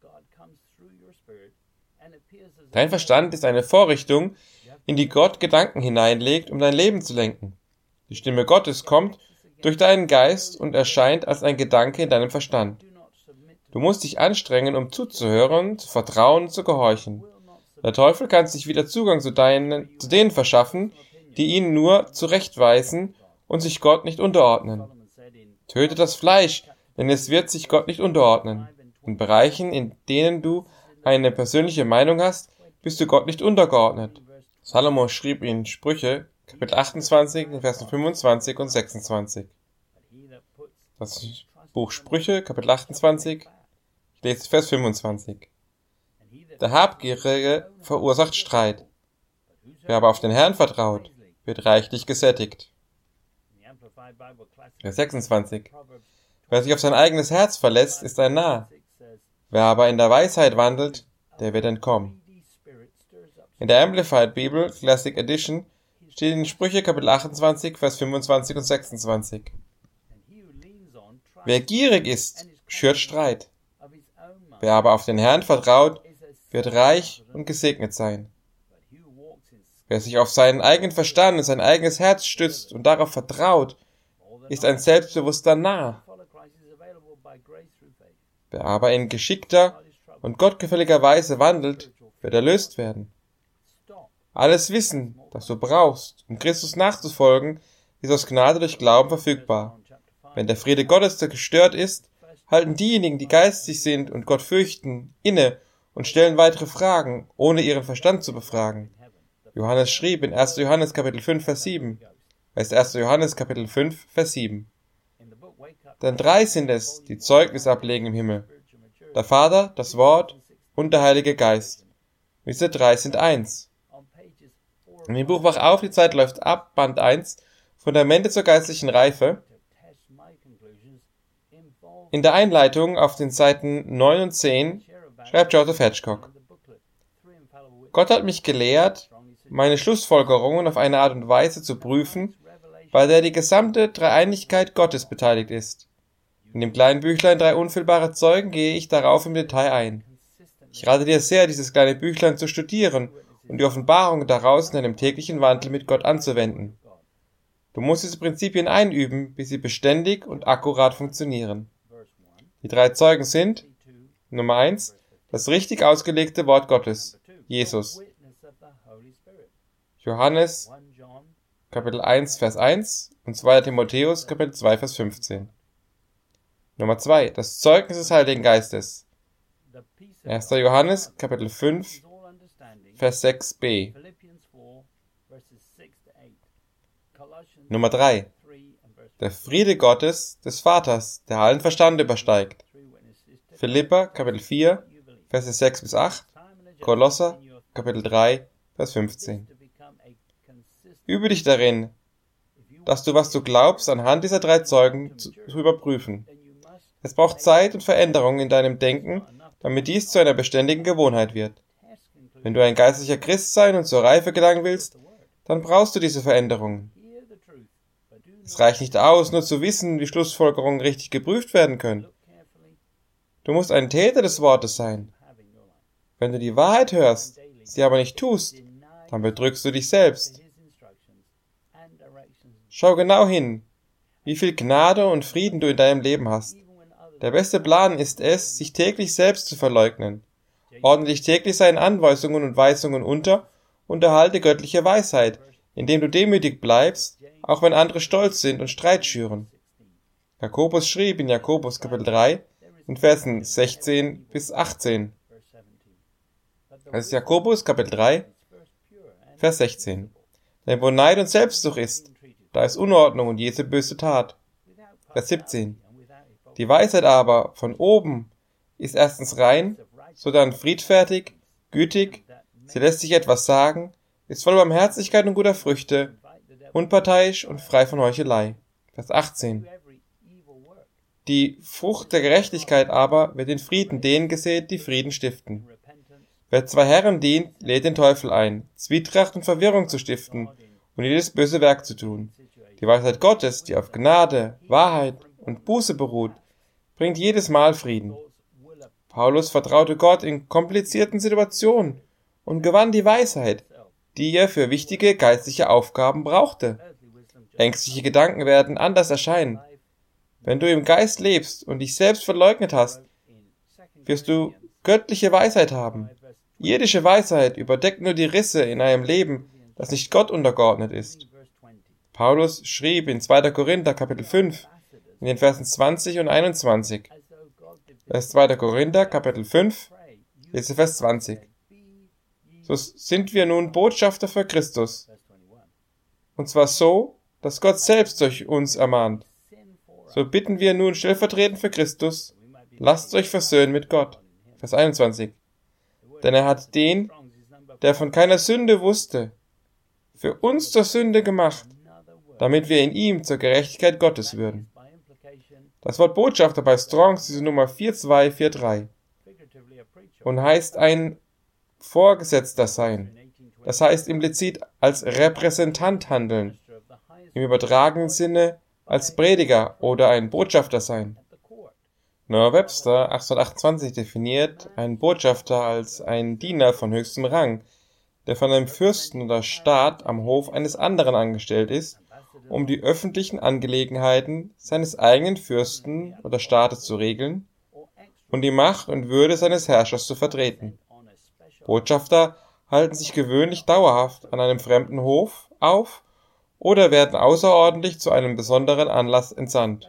Dein Verstand ist eine Vorrichtung, in die Gott Gedanken hineinlegt, um dein Leben zu lenken. Die Stimme Gottes kommt durch deinen Geist und erscheint als ein Gedanke in deinem Verstand. Du musst dich anstrengen, um zuzuhören, zu vertrauen und zu gehorchen. Der Teufel kann sich wieder Zugang zu denen verschaffen, die ihn nur zurechtweisen und sich Gott nicht unterordnen. Töte das Fleisch, denn es wird sich Gott nicht unterordnen. In Bereichen, in denen du eine persönliche Meinung hast, bist du Gott nicht untergeordnet. Salomo schrieb in Sprüche, Kapitel 28, Versen 25 und 26. Das Buch Sprüche, Kapitel 28, ich lese Vers 25. Der Habgierige verursacht Streit. Wer aber auf den Herrn vertraut, wird reichlich gesättigt. Vers 26. Wer sich auf sein eigenes Herz verlässt, ist ein Narr. Wer aber in der Weisheit wandelt, der wird entkommen. In der Amplified Bible Classic Edition steht in Sprüche Kapitel 28, Vers 25 und 26. Wer gierig ist, schürt Streit. Wer aber auf den Herrn vertraut, wird reich und gesegnet sein. Wer sich auf seinen eigenen Verstand und sein eigenes Herz stützt und darauf vertraut, ist ein selbstbewusster Narr. Wer aber in geschickter und gottgefälliger Weise wandelt, wird erlöst werden. Alles Wissen, das du brauchst, um Christus nachzufolgen, ist aus Gnade durch Glauben verfügbar. Wenn der Friede Gottes gestört ist, halten diejenigen, die geistig sind und Gott fürchten, inne und stellen weitere Fragen, ohne ihren Verstand zu befragen. Johannes schrieb in 1. Johannes Kapitel 5, Vers 7. Heißt 1. Johannes Kapitel 5, Vers 7. Denn 3 sind es, die Zeugnis ablegen im Himmel. Der Vater, das Wort und der Heilige Geist. Diese 3 sind eins. In dem Buch Wach auf, die Zeit läuft ab, Band 1, Fundamente zur geistlichen Reife. In der Einleitung auf den Seiten 9 und 10 schreibt Joseph Hedgecock: Gott hat mich gelehrt, meine Schlussfolgerungen auf eine Art und Weise zu prüfen, bei der die gesamte Dreieinigkeit Gottes beteiligt ist. In dem kleinen Büchlein 3 unfehlbare Zeugen gehe ich darauf im Detail ein. Ich rate dir sehr, dieses kleine Büchlein zu studieren und die Offenbarung daraus in deinem täglichen Wandel mit Gott anzuwenden. Du musst diese Prinzipien einüben, bis sie beständig und akkurat funktionieren. Die 3 Zeugen sind: Nummer 1, das richtig ausgelegte Wort Gottes, Jesus. Johannes, Kapitel 1, Vers 1 und 2. Timotheus, Kapitel 2, Vers 15. Nummer 2, das Zeugnis des Heiligen Geistes. 1. Johannes, Kapitel 5, Vers 6b. Nummer 3, der Friede Gottes, des Vaters, der allen Verstand übersteigt. Philipper, Kapitel 4, Verse 6 bis 8, Kolosser, Kapitel 3, Vers 15. Übe dich darin, dass du, was du glaubst, anhand dieser 3 Zeugen zu überprüfen. Es braucht Zeit und Veränderung in deinem Denken, damit dies zu einer beständigen Gewohnheit wird. Wenn du ein geistlicher Christ sein und zur Reife gelangen willst, dann brauchst du diese Veränderungen. Es reicht nicht aus, nur zu wissen, wie Schlussfolgerungen richtig geprüft werden können. Du musst ein Täter des Wortes sein. Wenn du die Wahrheit hörst, sie aber nicht tust, dann betrügst du dich selbst. Schau genau hin, wie viel Gnade und Frieden du in deinem Leben hast. Der beste Plan ist es, sich täglich selbst zu verleugnen. Ordne dich täglich seinen Anweisungen und Weisungen unter und erhalte göttliche Weisheit, indem du demütig bleibst, auch wenn andere stolz sind und Streit schüren. Jakobus schrieb in Jakobus Kapitel 3 in Versen 16 bis 18. Das ist Jakobus Kapitel 3, Vers 16. Denn wo Neid und Selbstsucht ist, da ist Unordnung und jede böse Tat. Vers 17. Die Weisheit aber von oben ist erstens rein, sodann friedfertig, gütig, sie lässt sich etwas sagen, ist voll Barmherzigkeit und guter Früchte, unparteiisch und frei von Heuchelei. Vers 18. Die Frucht der Gerechtigkeit aber wird in Frieden denen gesät, die Frieden stiften. Wer 2 Herren dient, lädt den Teufel ein, Zwietracht und Verwirrung zu stiften und jedes böse Werk zu tun. Die Weisheit Gottes, die auf Gnade, Wahrheit und Buße beruht, bringt jedes Mal Frieden. Paulus vertraute Gott in komplizierten Situationen und gewann die Weisheit, die er für wichtige geistliche Aufgaben brauchte. Ängstliche Gedanken werden anders erscheinen. Wenn du im Geist lebst und dich selbst verleugnet hast, wirst du göttliche Weisheit haben. Irdische Weisheit überdeckt nur die Risse in einem Leben, das nicht Gott untergeordnet ist. Paulus schrieb in 2. Korinther Kapitel 5 in den Versen 20 und 21. Das ist 2. Korinther Kapitel 5, lese Vers 20. So sind wir nun Botschafter für Christus. Und zwar so, dass Gott selbst durch uns ermahnt. So bitten wir nun stellvertretend für Christus, lasst euch versöhnen mit Gott. Vers 21. Denn er hat den, der von keiner Sünde wusste, für uns zur Sünde gemacht, damit wir in ihm zur Gerechtigkeit Gottes würden. Das Wort Botschafter bei Strongs ist Nummer 4243 und heißt ein Vorgesetzter sein. Das heißt implizit als Repräsentant handeln, im übertragenen Sinne als Prediger oder ein Botschafter sein. Noah Webster 1828 definiert einen Botschafter als einen Diener von höchstem Rang, der von einem Fürsten oder Staat am Hof eines anderen angestellt ist, um die öffentlichen Angelegenheiten seines eigenen Fürsten oder Staates zu regeln und die Macht und Würde seines Herrschers zu vertreten. Botschafter halten sich gewöhnlich dauerhaft an einem fremden Hof auf oder werden außerordentlich zu einem besonderen Anlass entsandt.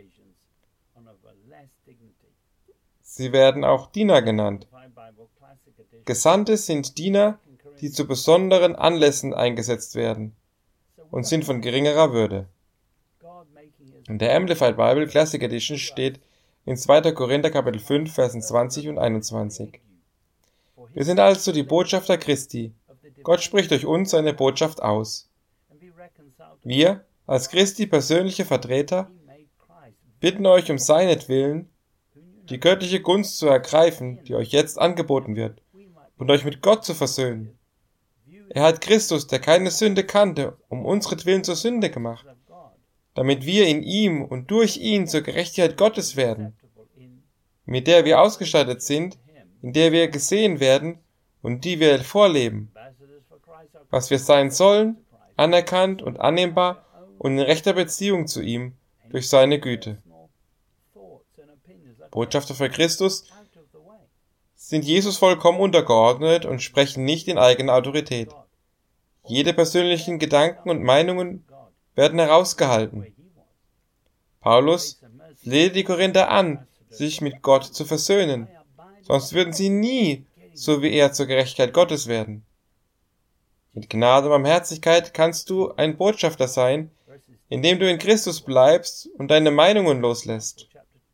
Sie werden auch Diener genannt. Gesandte sind Diener, die zu besonderen Anlässen eingesetzt werden und sind von geringerer Würde. In der Amplified Bible Classic Edition steht in 2. Korinther Kapitel 5, Versen 20 und 21. Wir sind also die Botschafter Christi. Gott spricht durch uns seine Botschaft aus. Wir, als Christi persönliche Vertreter, bitten euch um seinetwillen, die göttliche Gunst zu ergreifen, die euch jetzt angeboten wird, und euch mit Gott zu versöhnen. Er hat Christus, der keine Sünde kannte, um unsretwillen zur Sünde gemacht, damit wir in ihm und durch ihn zur Gerechtigkeit Gottes werden, mit der wir ausgestattet sind, in der wir gesehen werden und die wir vorleben, was wir sein sollen, anerkannt und annehmbar und in rechter Beziehung zu ihm durch seine Güte. Botschafter für Christus sind Jesus vollkommen untergeordnet und sprechen nicht in eigener Autorität. Jede persönlichen Gedanken und Meinungen werden herausgehalten. Paulus flehte die Korinther an, sich mit Gott zu versöhnen, sonst würden sie nie, so wie er, zur Gerechtigkeit Gottes werden. Mit Gnade und Barmherzigkeit kannst du ein Botschafter sein, indem du in Christus bleibst und deine Meinungen loslässt.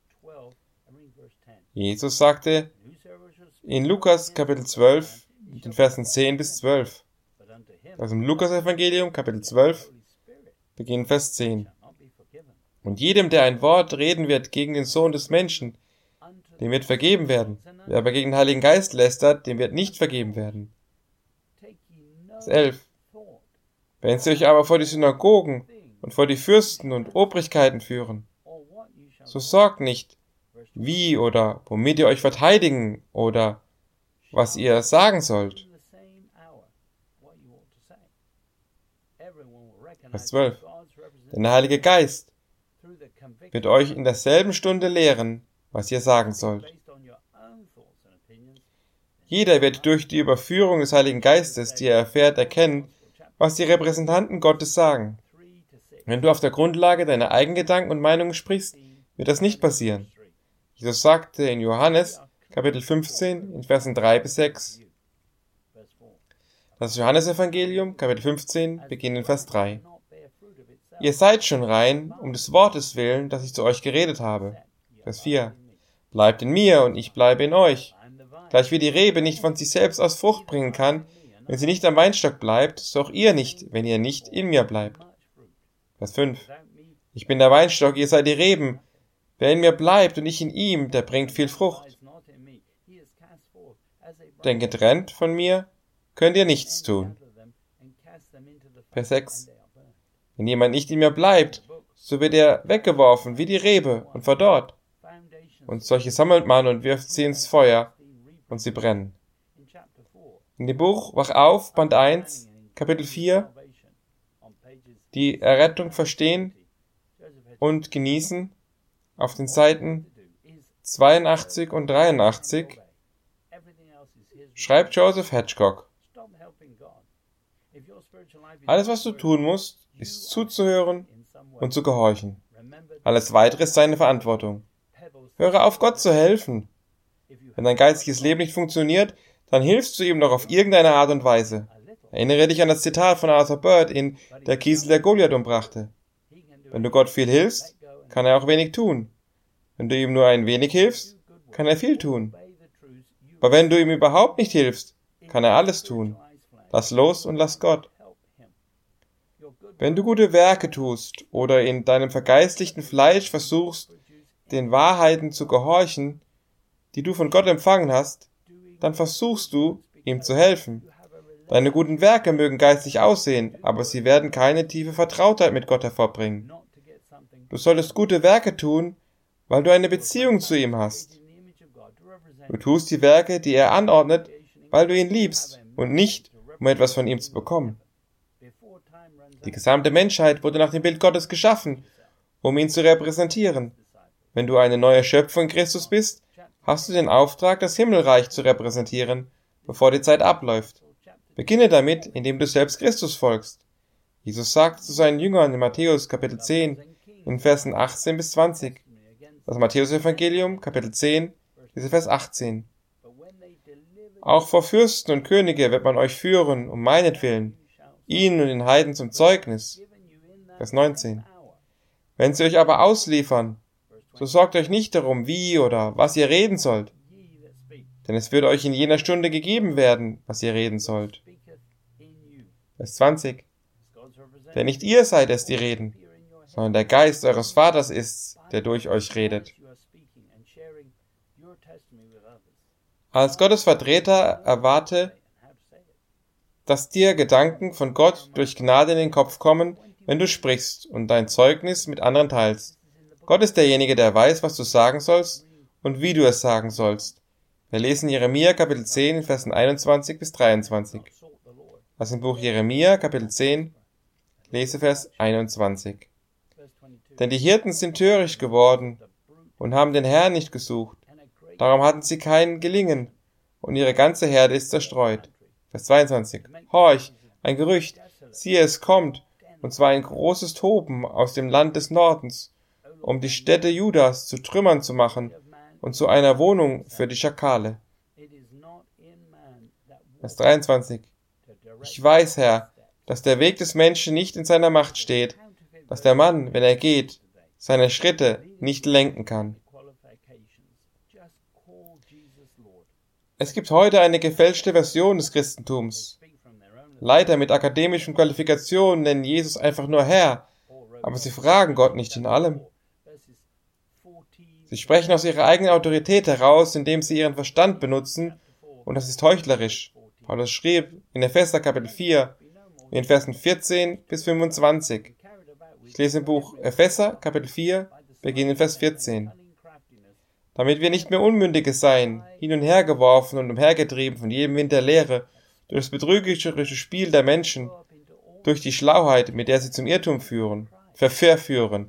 Jesus sagte in Lukas Kapitel 12, den Versen 10 bis 12, also im Lukas-Evangelium Kapitel 12, beginnt Vers 10. Und jedem, der ein Wort reden wird gegen den Sohn des Menschen, dem wird vergeben werden. Wer aber gegen den Heiligen Geist lästert, dem wird nicht vergeben werden. Vers 11. Wenn sie euch aber vor die Synagogen und vor die Fürsten und Obrigkeiten führen, so sorgt nicht, wie oder womit ihr euch verteidigen oder was ihr sagen sollt. Vers 12. Denn der Heilige Geist wird euch in derselben Stunde lehren, was ihr sagen sollt. Jeder wird durch die Überführung des Heiligen Geistes, die er erfährt, erkennen, was die Repräsentanten Gottes sagen. Wenn du auf der Grundlage deiner eigenen Gedanken und Meinungen sprichst, wird das nicht passieren. Jesus sagte in Johannes, Kapitel 15, in Versen 3 bis 6. Das Johannesevangelium, Kapitel 15, beginnt in Vers 3. Ihr seid schon rein, um des Wortes willen, das ich zu euch geredet habe. Vers 4. Bleibt in mir und ich bleibe in euch. Gleich wie die Rebe nicht von sich selbst aus Frucht bringen kann, wenn sie nicht am Weinstock bleibt, so auch ihr nicht, wenn ihr nicht in mir bleibt. Vers 5. Ich bin der Weinstock, ihr seid die Reben. Wer in mir bleibt und ich in ihm, der bringt viel Frucht. Denn getrennt von mir könnt ihr nichts tun. Vers 6. Wenn jemand nicht in mir bleibt, so wird er weggeworfen wie die Rebe und verdorrt. Und solche sammelt man und wirft sie ins Feuer, und sie brennen. In dem Buch Wach auf, Band 1, Kapitel 4, die Errettung verstehen und genießen, auf den Seiten 82 und 83, schreibt Joseph Hedgecock: Alles, was du tun musst, ist zuzuhören und zu gehorchen. Alles Weitere ist seine Verantwortung. Höre auf, Gott zu helfen. Wenn dein geistiges Leben nicht funktioniert, dann hilfst du ihm noch auf irgendeine Art und Weise. Erinnere dich an das Zitat von Arthur Byrd in Der Kiesel, der Goliath umbrachte. Wenn du Gott viel hilfst, kann er auch wenig tun. Wenn du ihm nur ein wenig hilfst, kann er viel tun. Aber wenn du ihm überhaupt nicht hilfst, kann er alles tun. Lass los und lass Gott. Wenn du gute Werke tust oder in deinem vergeistlichten Fleisch versuchst, den Wahrheiten zu gehorchen, die du von Gott empfangen hast, dann versuchst du, ihm zu helfen. Deine guten Werke mögen geistig aussehen, aber sie werden keine tiefe Vertrautheit mit Gott hervorbringen. Du solltest gute Werke tun, weil du eine Beziehung zu ihm hast. Du tust die Werke, die er anordnet, weil du ihn liebst und nicht, um etwas von ihm zu bekommen. Die gesamte Menschheit wurde nach dem Bild Gottes geschaffen, um ihn zu repräsentieren. Wenn du eine neue Schöpfung in Christus bist, hast du den Auftrag, das Himmelreich zu repräsentieren, bevor die Zeit abläuft. Beginne damit, indem du selbst Christus folgst. Jesus sagt zu seinen Jüngern in Matthäus Kapitel 10, in Versen 18 bis 20. Das Matthäus-Evangelium, Kapitel 10, diese Vers 18. Auch vor Fürsten und Könige wird man euch führen, um meinetwillen, ihnen und den Heiden zum Zeugnis. Vers 19. Wenn sie euch aber ausliefern, so sorgt euch nicht darum, wie oder was ihr reden sollt, denn es wird euch in jener Stunde gegeben werden, was ihr reden sollt. Vers 20. Denn nicht ihr seid es, die reden, sondern der Geist eures Vaters ist's, der durch euch redet. Als Gottes Vertreter erwarte, dass dir Gedanken von Gott durch Gnade in den Kopf kommen, wenn du sprichst und dein Zeugnis mit anderen teilst. Gott ist derjenige, der weiß, was du sagen sollst und wie du es sagen sollst. Wir lesen Jeremia Kapitel 10, Versen 21 bis 23. Aus dem Buch Jeremia Kapitel 10, Lesevers 21. Denn die Hirten sind töricht geworden und haben den Herrn nicht gesucht. Darum hatten sie kein Gelingen und ihre ganze Herde ist zerstreut. Vers 22. Horch, ein Gerücht, siehe, es kommt, und zwar ein großes Toben aus dem Land des Nordens, um die Städte Judas zu Trümmern zu machen und zu einer Wohnung für die Schakale. Vers 23. Ich weiß, Herr, dass der Weg des Menschen nicht in seiner Macht steht, dass der Mann, wenn er geht, seine Schritte nicht lenken kann. Es gibt heute eine gefälschte Version des Christentums. Leiter mit akademischen Qualifikationen nennen Jesus einfach nur Herr, aber sie fragen Gott nicht in allem. Sie sprechen aus ihrer eigenen Autorität heraus, indem sie ihren Verstand benutzen, und das ist heuchlerisch. Paulus schrieb in Epheser Kapitel 4, in Versen 14 bis 25. Ich lese im Buch Epheser Kapitel 4, beginnend in Vers 14. Damit wir nicht mehr Unmündige seien, hin und her geworfen und umhergetrieben von jedem Wind der Lehre, durch das betrügerische Spiel der Menschen, durch die Schlauheit, mit der sie zum Irrtum verführen.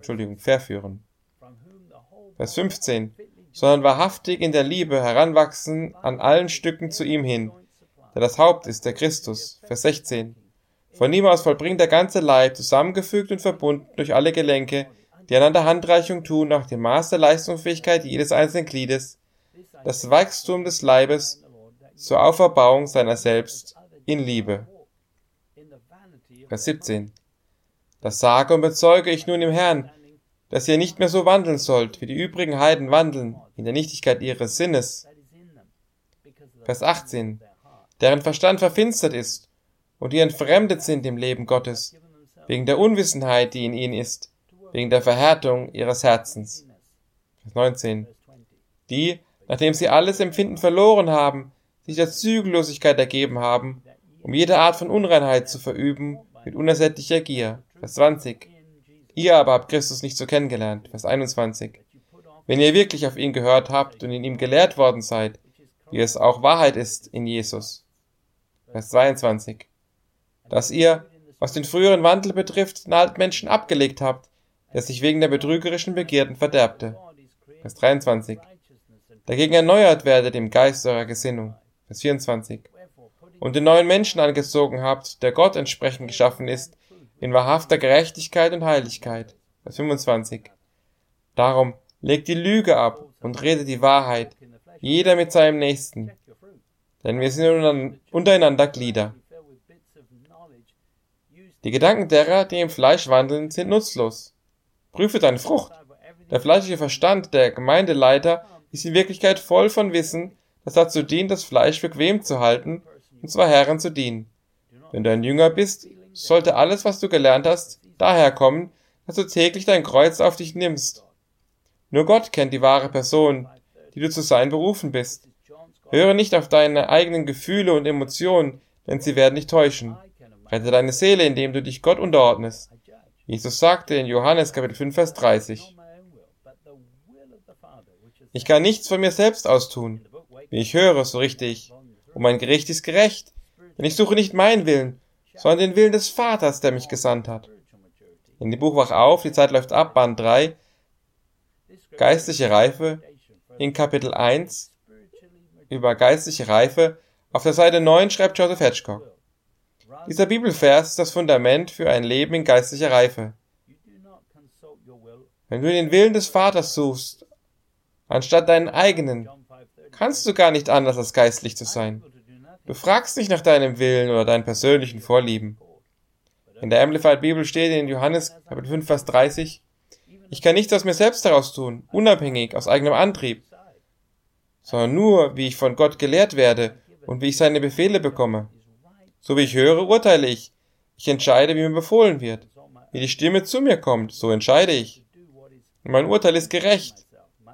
Vers 15. Sondern wahrhaftig in der Liebe heranwachsen an allen Stücken zu ihm hin, der das Haupt ist, der Christus. Vers 16. Von ihm aus vollbringt der ganze Leib, zusammengefügt und verbunden durch alle Gelenke, die einander Handreichung tun nach dem Maß der Leistungsfähigkeit jedes einzelnen Gliedes, das Wachstum des Leibes zur Auferbauung seiner selbst in Liebe. Vers 17. Das sage und bezeuge ich nun im Herrn, dass ihr nicht mehr so wandeln sollt, wie die übrigen Heiden wandeln, in der Nichtigkeit ihres Sinnes. Vers 18. Deren Verstand verfinstert ist und die entfremdet sind im Leben Gottes, wegen der Unwissenheit, die in ihnen ist, wegen der Verhärtung ihres Herzens. Vers 19. Die, nachdem sie alles Empfinden verloren haben, sich der Zügellosigkeit ergeben haben, um jede Art von Unreinheit zu verüben, mit unersättlicher Gier. Vers 20. Ihr aber habt Christus nicht so kennengelernt. Vers 21. Wenn ihr wirklich auf ihn gehört habt und in ihm gelehrt worden seid, wie es auch Wahrheit ist in Jesus. Vers 22. Dass ihr, was den früheren Wandel betrifft, den alten Menschen abgelegt habt, der sich wegen der betrügerischen Begierden verderbte. Vers 23. Dagegen erneuert werdet im Geist eurer Gesinnung. Vers 24. Und den neuen Menschen angezogen habt, der Gott entsprechend geschaffen ist, in wahrhafter Gerechtigkeit und Heiligkeit. Vers 25. Darum legt die Lüge ab und redet die Wahrheit, jeder mit seinem Nächsten. Denn wir sind untereinander Glieder. Die Gedanken derer, die im Fleisch wandeln, sind nutzlos. Prüfe deine Frucht. Der fleischliche Verstand der Gemeindeleiter ist in Wirklichkeit voll von Wissen, das dazu dient, das Fleisch bequem zu halten, und zwar Herren zu dienen. Wenn du ein Jünger bist, sollte alles, was du gelernt hast, daher kommen, dass du täglich dein Kreuz auf dich nimmst. Nur Gott kennt die wahre Person, die du zu sein berufen bist. Höre nicht auf deine eigenen Gefühle und Emotionen, denn sie werden dich täuschen. Rette deine Seele, indem du dich Gott unterordnest. Jesus sagte in Johannes Kapitel 5, Vers 30. Ich kann nichts von mir selbst aus tun. Wie ich höre, so richte ich. Und mein Gericht ist gerecht. Denn ich suche nicht meinen Willen, sondern den Willen des Vaters, der mich gesandt hat. In dem Buch Wach auf, die Zeit läuft ab, Band 3, Geistliche Reife, in Kapitel 1, über geistliche Reife, auf der Seite 9 schreibt Joseph Hedgecock. Dieser Bibelvers ist das Fundament für ein Leben in geistlicher Reife. Wenn du den Willen des Vaters suchst, anstatt deinen eigenen, kannst du gar nicht anders als geistlich zu sein. Du fragst nicht nach deinem Willen oder deinen persönlichen Vorlieben. In der Amplified Bibel steht in Johannes Kapitel 5, Vers 30, ich kann nichts aus mir selbst heraus tun, unabhängig, aus eigenem Antrieb, sondern nur, wie ich von Gott gelehrt werde und wie ich seine Befehle bekomme. So wie ich höre, urteile ich. Ich entscheide, wie mir befohlen wird. Wie die Stimme zu mir kommt, so entscheide ich. Und mein Urteil ist gerecht.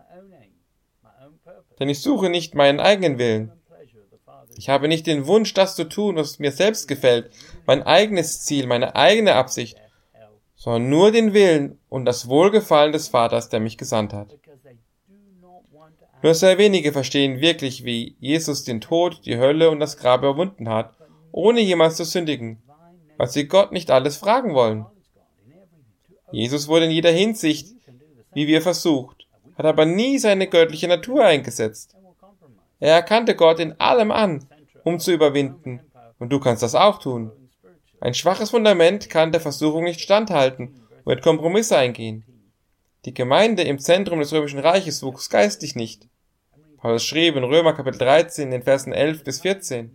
Denn ich suche nicht meinen eigenen Willen. Ich habe nicht den Wunsch, das zu tun, was mir selbst gefällt, mein eigenes Ziel, meine eigene Absicht, sondern nur den Willen und das Wohlgefallen des Vaters, der mich gesandt hat. Nur sehr wenige verstehen wirklich, wie Jesus den Tod, die Hölle und das Grab überwunden hat, ohne jemals zu sündigen, weil sie Gott nicht alles fragen wollen. Jesus wurde in jeder Hinsicht, wie wir versucht, hat aber nie seine göttliche Natur eingesetzt. Er erkannte Gott in allem an, um zu überwinden, und du kannst das auch tun. Ein schwaches Fundament kann der Versuchung nicht standhalten und wird Kompromisse eingehen. Die Gemeinde im Zentrum des Römischen Reiches wuchs geistlich nicht. Paulus schrieb in Römer Kapitel 13 in den Versen 11 bis 14.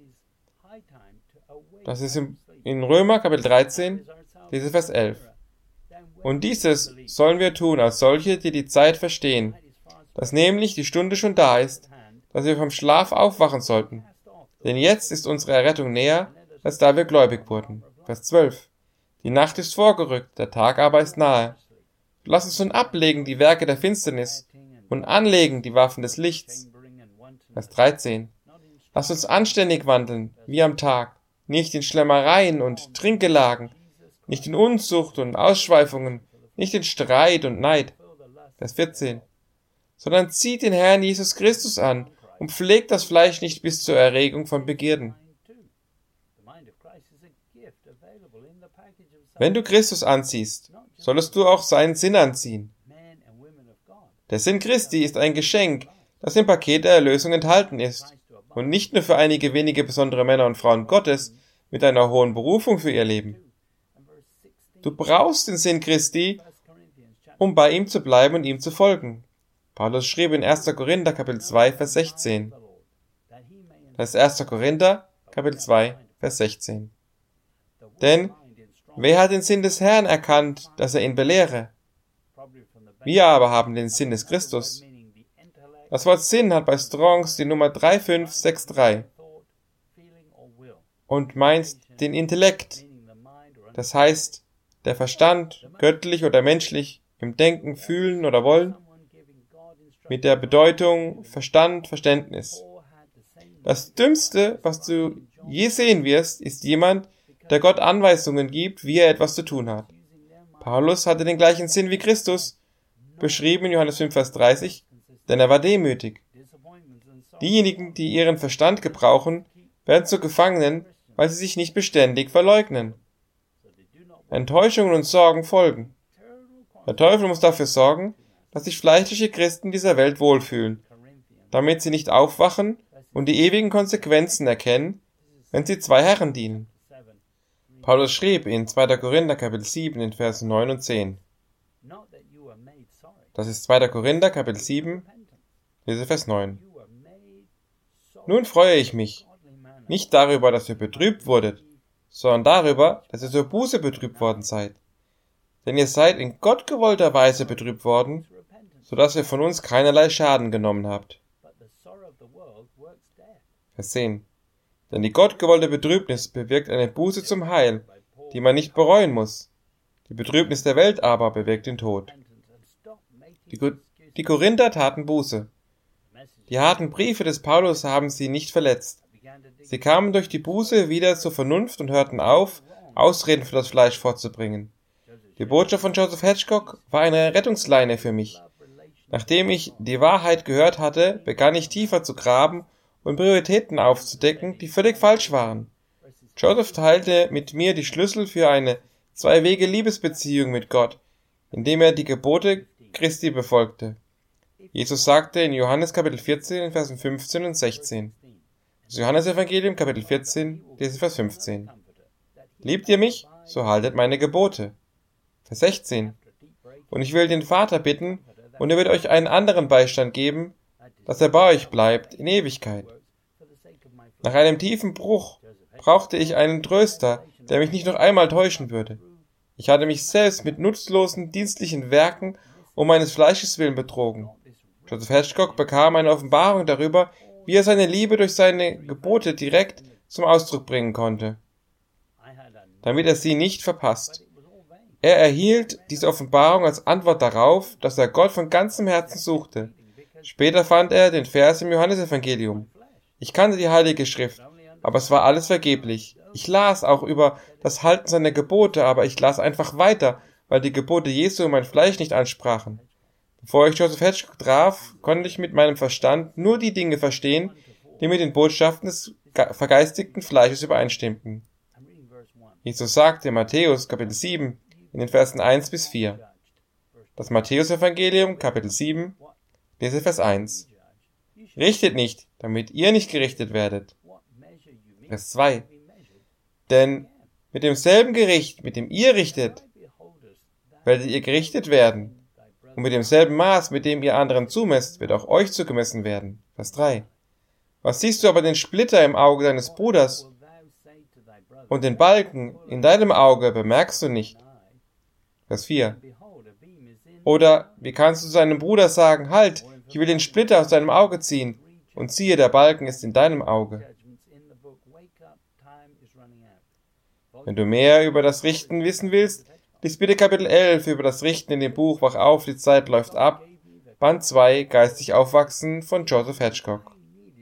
Das ist in Römer Kapitel 13, diese Vers 11. Und dieses sollen wir tun als solche, die die Zeit verstehen, dass nämlich die Stunde schon da ist, dass wir vom Schlaf aufwachen sollten. Denn jetzt ist unsere Errettung näher, als da wir gläubig wurden. Vers 12. Die Nacht ist vorgerückt, der Tag aber ist nahe. Lass uns nun ablegen die Werke der Finsternis und anlegen die Waffen des Lichts. Vers 13. Lass uns anständig wandeln, wie am Tag, nicht in Schlemmereien und Trinkgelagen, nicht in Unzucht und Ausschweifungen, nicht in Streit und Neid. Vers 14. Sondern zieht den Herrn Jesus Christus an und pflegt das Fleisch nicht bis zur Erregung von Begierden. Wenn du Christus anziehst, solltest du auch seinen Sinn anziehen. Der Sinn Christi ist ein Geschenk, das im Paket der Erlösung enthalten ist und nicht nur für einige wenige besondere Männer und Frauen Gottes mit einer hohen Berufung für ihr Leben. Du brauchst den Sinn Christi, um bei ihm zu bleiben und ihm zu folgen. Paulus schrieb in 1. Korinther Kapitel 2, Vers 16. Das ist 1. Korinther Kapitel 2, Vers 16. Denn wer hat den Sinn des Herrn erkannt, dass er ihn belehre? Wir aber haben den Sinn des Christus. Das Wort Sinn hat bei Strongs die Nummer 3563 und meint den Intellekt, das heißt der Verstand, göttlich oder menschlich, im Denken, Fühlen oder Wollen, mit der Bedeutung Verstand, Verständnis. Das Dümmste, was du je sehen wirst, ist jemand, der Gott Anweisungen gibt, wie er etwas zu tun hat. Paulus hatte den gleichen Sinn wie Christus, beschrieben in Johannes 5, Vers 30, denn er war demütig. Diejenigen, die ihren Verstand gebrauchen, werden zu Gefangenen, weil sie sich nicht beständig verleugnen. Enttäuschungen und Sorgen folgen. Der Teufel muss dafür sorgen, dass sich fleischliche Christen dieser Welt wohlfühlen, damit sie nicht aufwachen und die ewigen Konsequenzen erkennen, wenn sie zwei Herren dienen. Paulus schrieb in 2. Korinther Kapitel 7 in Versen 9 und 10. Das ist 2. Korinther Kapitel 7, Lese Vers 9. Nun freue ich mich, nicht darüber, dass ihr betrübt wurdet, sondern darüber, dass ihr zur Buße betrübt worden seid. Denn ihr seid in Gott gewollter Weise betrübt worden, so dass ihr von uns keinerlei Schaden genommen habt. Vers 10. Denn die gottgewollte Betrübnis bewirkt eine Buße zum Heil, die man nicht bereuen muss. Die Betrübnis der Welt aber bewirkt den Tod. Die Korinther taten Buße. Die harten Briefe des Paulus haben sie nicht verletzt. Sie kamen durch die Buße wieder zur Vernunft und hörten auf, Ausreden für das Fleisch vorzubringen. Die Botschaft von Joseph Hedgecock war eine Rettungsleine für mich. Nachdem ich die Wahrheit gehört hatte, begann ich tiefer zu graben und Prioritäten aufzudecken, die völlig falsch waren. Joseph teilte mit mir die Schlüssel für eine Zwei-Wege-Liebesbeziehung mit Gott, indem er die Gebote Christi befolgte. Jesus sagte in Johannes Kapitel 14, in Versen 15 und 16. Das Johannesevangelium Kapitel 14, Lese Vers 15. Liebt ihr mich, so haltet meine Gebote. Vers 16. Und ich will den Vater bitten, und er wird euch einen anderen Beistand geben, dass er bei euch bleibt in Ewigkeit. Nach einem tiefen Bruch brauchte ich einen Tröster, der mich nicht noch einmal täuschen würde. Ich hatte mich selbst mit nutzlosen dienstlichen Werken um meines Fleisches willen betrogen. Joseph Hedgecock bekam eine Offenbarung darüber, wie er seine Liebe durch seine Gebote direkt zum Ausdruck bringen konnte, damit er sie nicht verpasst. Er erhielt diese Offenbarung als Antwort darauf, dass er Gott von ganzem Herzen suchte. Später fand er den Vers im Johannesevangelium. Ich kannte die Heilige Schrift, aber es war alles vergeblich. Ich las auch über das Halten seiner Gebote, aber ich las einfach weiter, weil die Gebote Jesu mein Fleisch nicht ansprachen. Bevor ich Joseph Hedgecock traf, konnte ich mit meinem Verstand nur die Dinge verstehen, die mit den Botschaften des vergeistigten Fleisches übereinstimmten. Jesus sagte in Matthäus Kapitel 7 in den Versen 1 bis 4. Das Matthäusevangelium Kapitel 7, Lese Vers 1. Richtet nicht, damit ihr nicht gerichtet werdet. Vers 2. Denn mit demselben Gericht, mit dem ihr richtet, werdet ihr gerichtet werden. Und mit demselben Maß, mit dem ihr anderen zumesst, wird auch euch zugemessen werden. Vers 3. Was siehst du aber den Splitter im Auge deines Bruders und den Balken in deinem Auge bemerkst du nicht? Vers 4. Oder wie kannst du seinem Bruder sagen, halt, ich will den Splitter aus deinem Auge ziehen, und siehe, der Balken ist in deinem Auge. Wenn du mehr über das Richten wissen willst, lies bitte Kapitel 11 über das Richten in dem Buch Wach auf, die Zeit läuft ab, Band 2, Geistig aufwachsen von Joseph Hedgecock.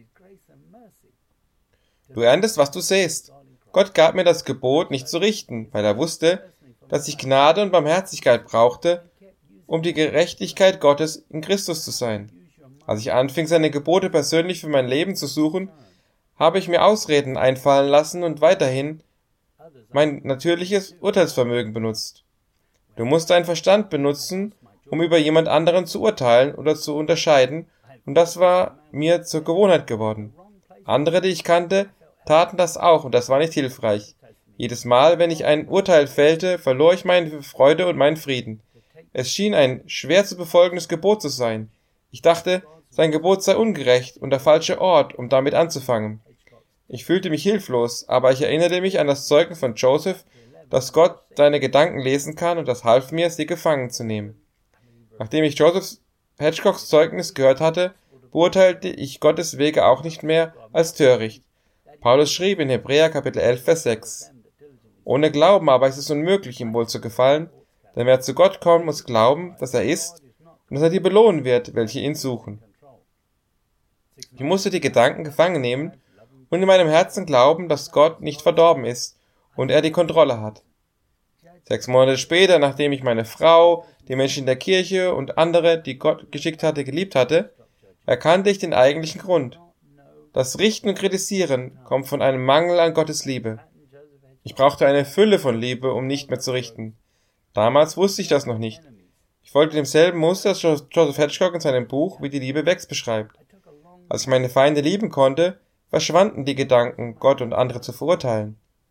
Du erntest, was du sähst. Gott gab mir das Gebot, nicht zu richten, weil er wusste, dass ich Gnade und Barmherzigkeit brauchte, um die Gerechtigkeit Gottes in Christus zu sein. Als ich anfing, seine Gebote persönlich für mein Leben zu suchen, habe ich mir Ausreden einfallen lassen und weiterhin mein natürliches Urteilsvermögen benutzt. Du musst deinen Verstand benutzen, um über jemand anderen zu urteilen oder zu unterscheiden, und das war mir zur Gewohnheit geworden. Andere, die ich kannte, taten das auch, und das war nicht hilfreich. Jedes Mal, wenn ich ein Urteil fällte, verlor ich meine Freude und meinen Frieden. Es schien ein schwer zu befolgendes Gebot zu sein. Ich dachte, sein Gebot sei ungerecht und der falsche Ort, um damit anzufangen. Ich fühlte mich hilflos, aber ich erinnerte mich an das Zeugnis von Joseph, dass Gott deine Gedanken lesen kann, und das half mir, sie gefangen zu nehmen. Nachdem ich Joseph Hedgecocks Zeugnis gehört hatte, beurteilte ich Gottes Wege auch nicht mehr als töricht. Paulus schrieb in Hebräer Kapitel 11, Vers 6. Ohne Glauben aber ist es unmöglich, ihm wohl zu gefallen, denn wer zu Gott kommt, muss glauben, dass er ist und dass er die belohnen wird, welche ihn suchen. Ich musste die Gedanken gefangen nehmen und in meinem Herzen glauben, dass Gott nicht verdorben ist und er die Kontrolle hat. 6 Monate später, nachdem ich meine Frau, die Menschen in der Kirche und andere, die Gott geschickt hatte, geliebt hatte, erkannte ich den eigentlichen Grund. Das Richten und Kritisieren kommt von einem Mangel an Gottes Liebe. Ich brauchte eine Fülle von Liebe, um nicht mehr zu richten. Damals wusste ich das noch nicht. Ich folgte demselben Muster, das Joseph Hedgecock in seinem Buch Wie die Liebe wächst beschreibt. Als ich meine Feinde lieben konnte, verschwanden die Gedanken, Gott und andere zu verurteilen.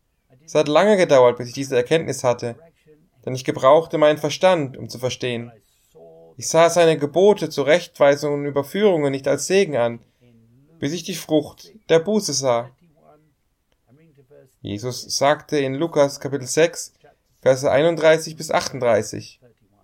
Es hat lange gedauert, bis ich diese Erkenntnis hatte, denn ich gebrauchte meinen Verstand, um zu verstehen. Ich sah seine Gebote, Zurechtweisungen und Überführungen nicht als Segen an, bis ich die Frucht der Buße sah. Jesus sagte in Lukas Kapitel 6, Verse 31 bis 38.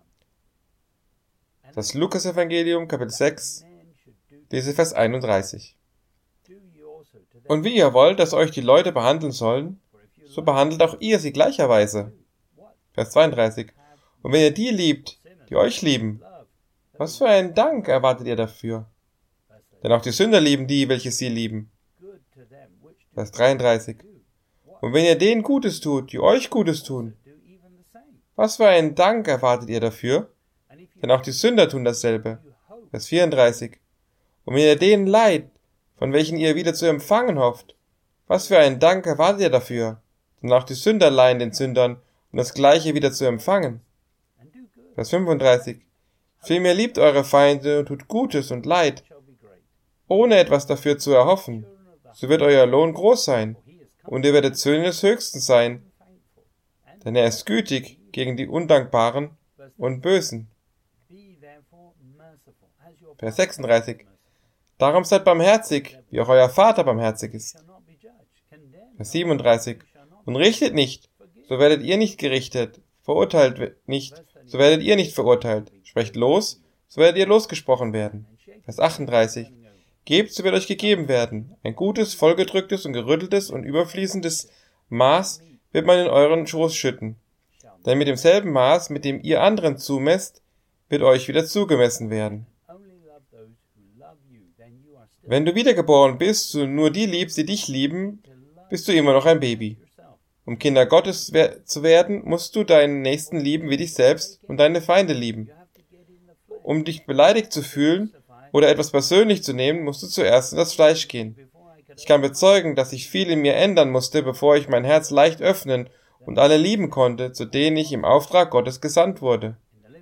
Das Lukas-Evangelium, Kapitel 6, lese Vers 31. Und wie ihr wollt, dass euch die Leute behandeln sollen, so behandelt auch ihr sie gleicherweise. Vers 32. Und wenn ihr die liebt, die euch lieben, was für einen Dank erwartet ihr dafür? Denn auch die Sünder lieben die, welche sie lieben. Vers 33. Und wenn ihr denen Gutes tut, die euch Gutes tun, was für einen Dank erwartet ihr dafür? Denn auch die Sünder tun dasselbe. Vers 34. Und wenn ihr denen leiht, von welchen ihr wieder zu empfangen hofft, was für einen Dank erwartet ihr dafür? Denn auch die Sünder leihen den Sündern, um das Gleiche wieder zu empfangen. Vers 35. Vielmehr liebt eure Feinde und tut Gutes und Leid, ohne etwas dafür zu erhoffen. So wird euer Lohn groß sein, und ihr werdet Söhne des Höchsten sein, denn er ist gütig gegen die Undankbaren und Bösen. Vers 36. Darum seid barmherzig, wie auch euer Vater barmherzig ist. Vers 37. Und richtet nicht, so werdet ihr nicht gerichtet, verurteilt nicht, so werdet ihr nicht verurteilt. Sprecht los, so werdet ihr losgesprochen werden. Vers 38. Gebt, so wird euch gegeben werden. Ein gutes, vollgedrücktes und gerütteltes und überfließendes Maß wird man in euren Schoß schütten. Denn mit demselben Maß, mit dem ihr anderen zumesst, wird euch wieder zugemessen werden. Wenn du wiedergeboren bist und nur die liebst, die dich lieben, bist du immer noch ein Baby. Um Kinder Gottes zu werden, musst du deinen Nächsten lieben wie dich selbst und deine Feinde lieben. Um dich beleidigt zu fühlen oder etwas persönlich zu nehmen, musst du zuerst in das Fleisch gehen. Ich kann bezeugen, dass sich viel in mir ändern musste, bevor ich mein Herz leicht öffnen und alle lieben konnte, zu denen ich im Auftrag Gottes gesandt wurde.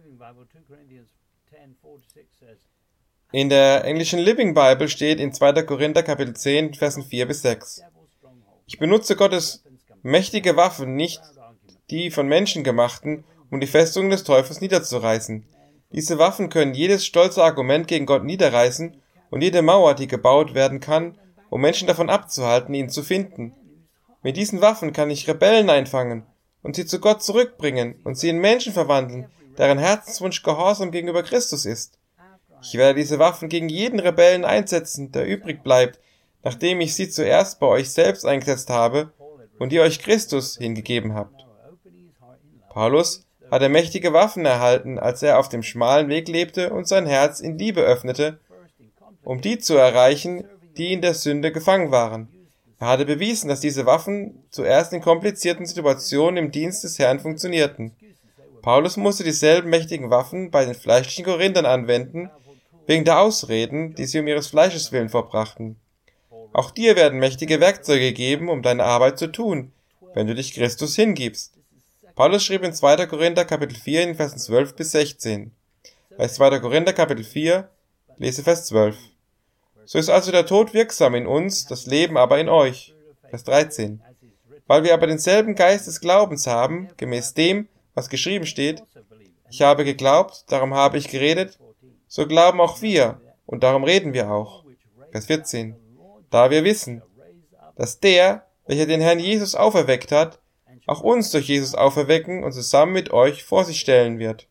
In der englischen Living Bible steht in 2. Korinther Kapitel 10, Versen 4 bis 6. Ich benutze Gottes mächtige Waffen, nicht die von Menschen gemachten, um die Festungen des Teufels niederzureißen. Diese Waffen können jedes stolze Argument gegen Gott niederreißen und jede Mauer, die gebaut werden kann, um Menschen davon abzuhalten, ihn zu finden. Mit diesen Waffen kann ich Rebellen einfangen und sie zu Gott zurückbringen und sie in Menschen verwandeln, deren Herzenswunsch Gehorsam gegenüber Christus ist. Ich werde diese Waffen gegen jeden Rebellen einsetzen, der übrig bleibt, nachdem ich sie zuerst bei euch selbst eingesetzt habe und ihr euch Christus hingegeben habt. Paulus hatte mächtige Waffen erhalten, als er auf dem schmalen Weg lebte und sein Herz in Liebe öffnete, um die zu erreichen, die in der Sünde gefangen waren. Er hatte bewiesen, dass diese Waffen zuerst in komplizierten Situationen im Dienst des Herrn funktionierten. Paulus musste dieselben mächtigen Waffen bei den fleischlichen Korinthern anwenden, wegen der Ausreden, die sie um ihres Fleisches willen vorbrachten. Auch dir werden mächtige Werkzeuge geben, um deine Arbeit zu tun, wenn du dich Christus hingibst. Paulus schrieb in 2. Korinther Kapitel 4 in Versen 12 bis 16. Bei 2. Korinther Kapitel 4, lese Vers 12. So ist also der Tod wirksam in uns, das Leben aber in euch. Vers 13. Weil wir aber denselben Geist des Glaubens haben, gemäß dem, was geschrieben steht, ich habe geglaubt, darum habe ich geredet, so glauben auch wir, und darum reden wir auch. Vers 14. Da wir wissen, dass der, welcher den Herrn Jesus auferweckt hat, auch uns durch Jesus auferwecken und zusammen mit euch vor sich stellen wird.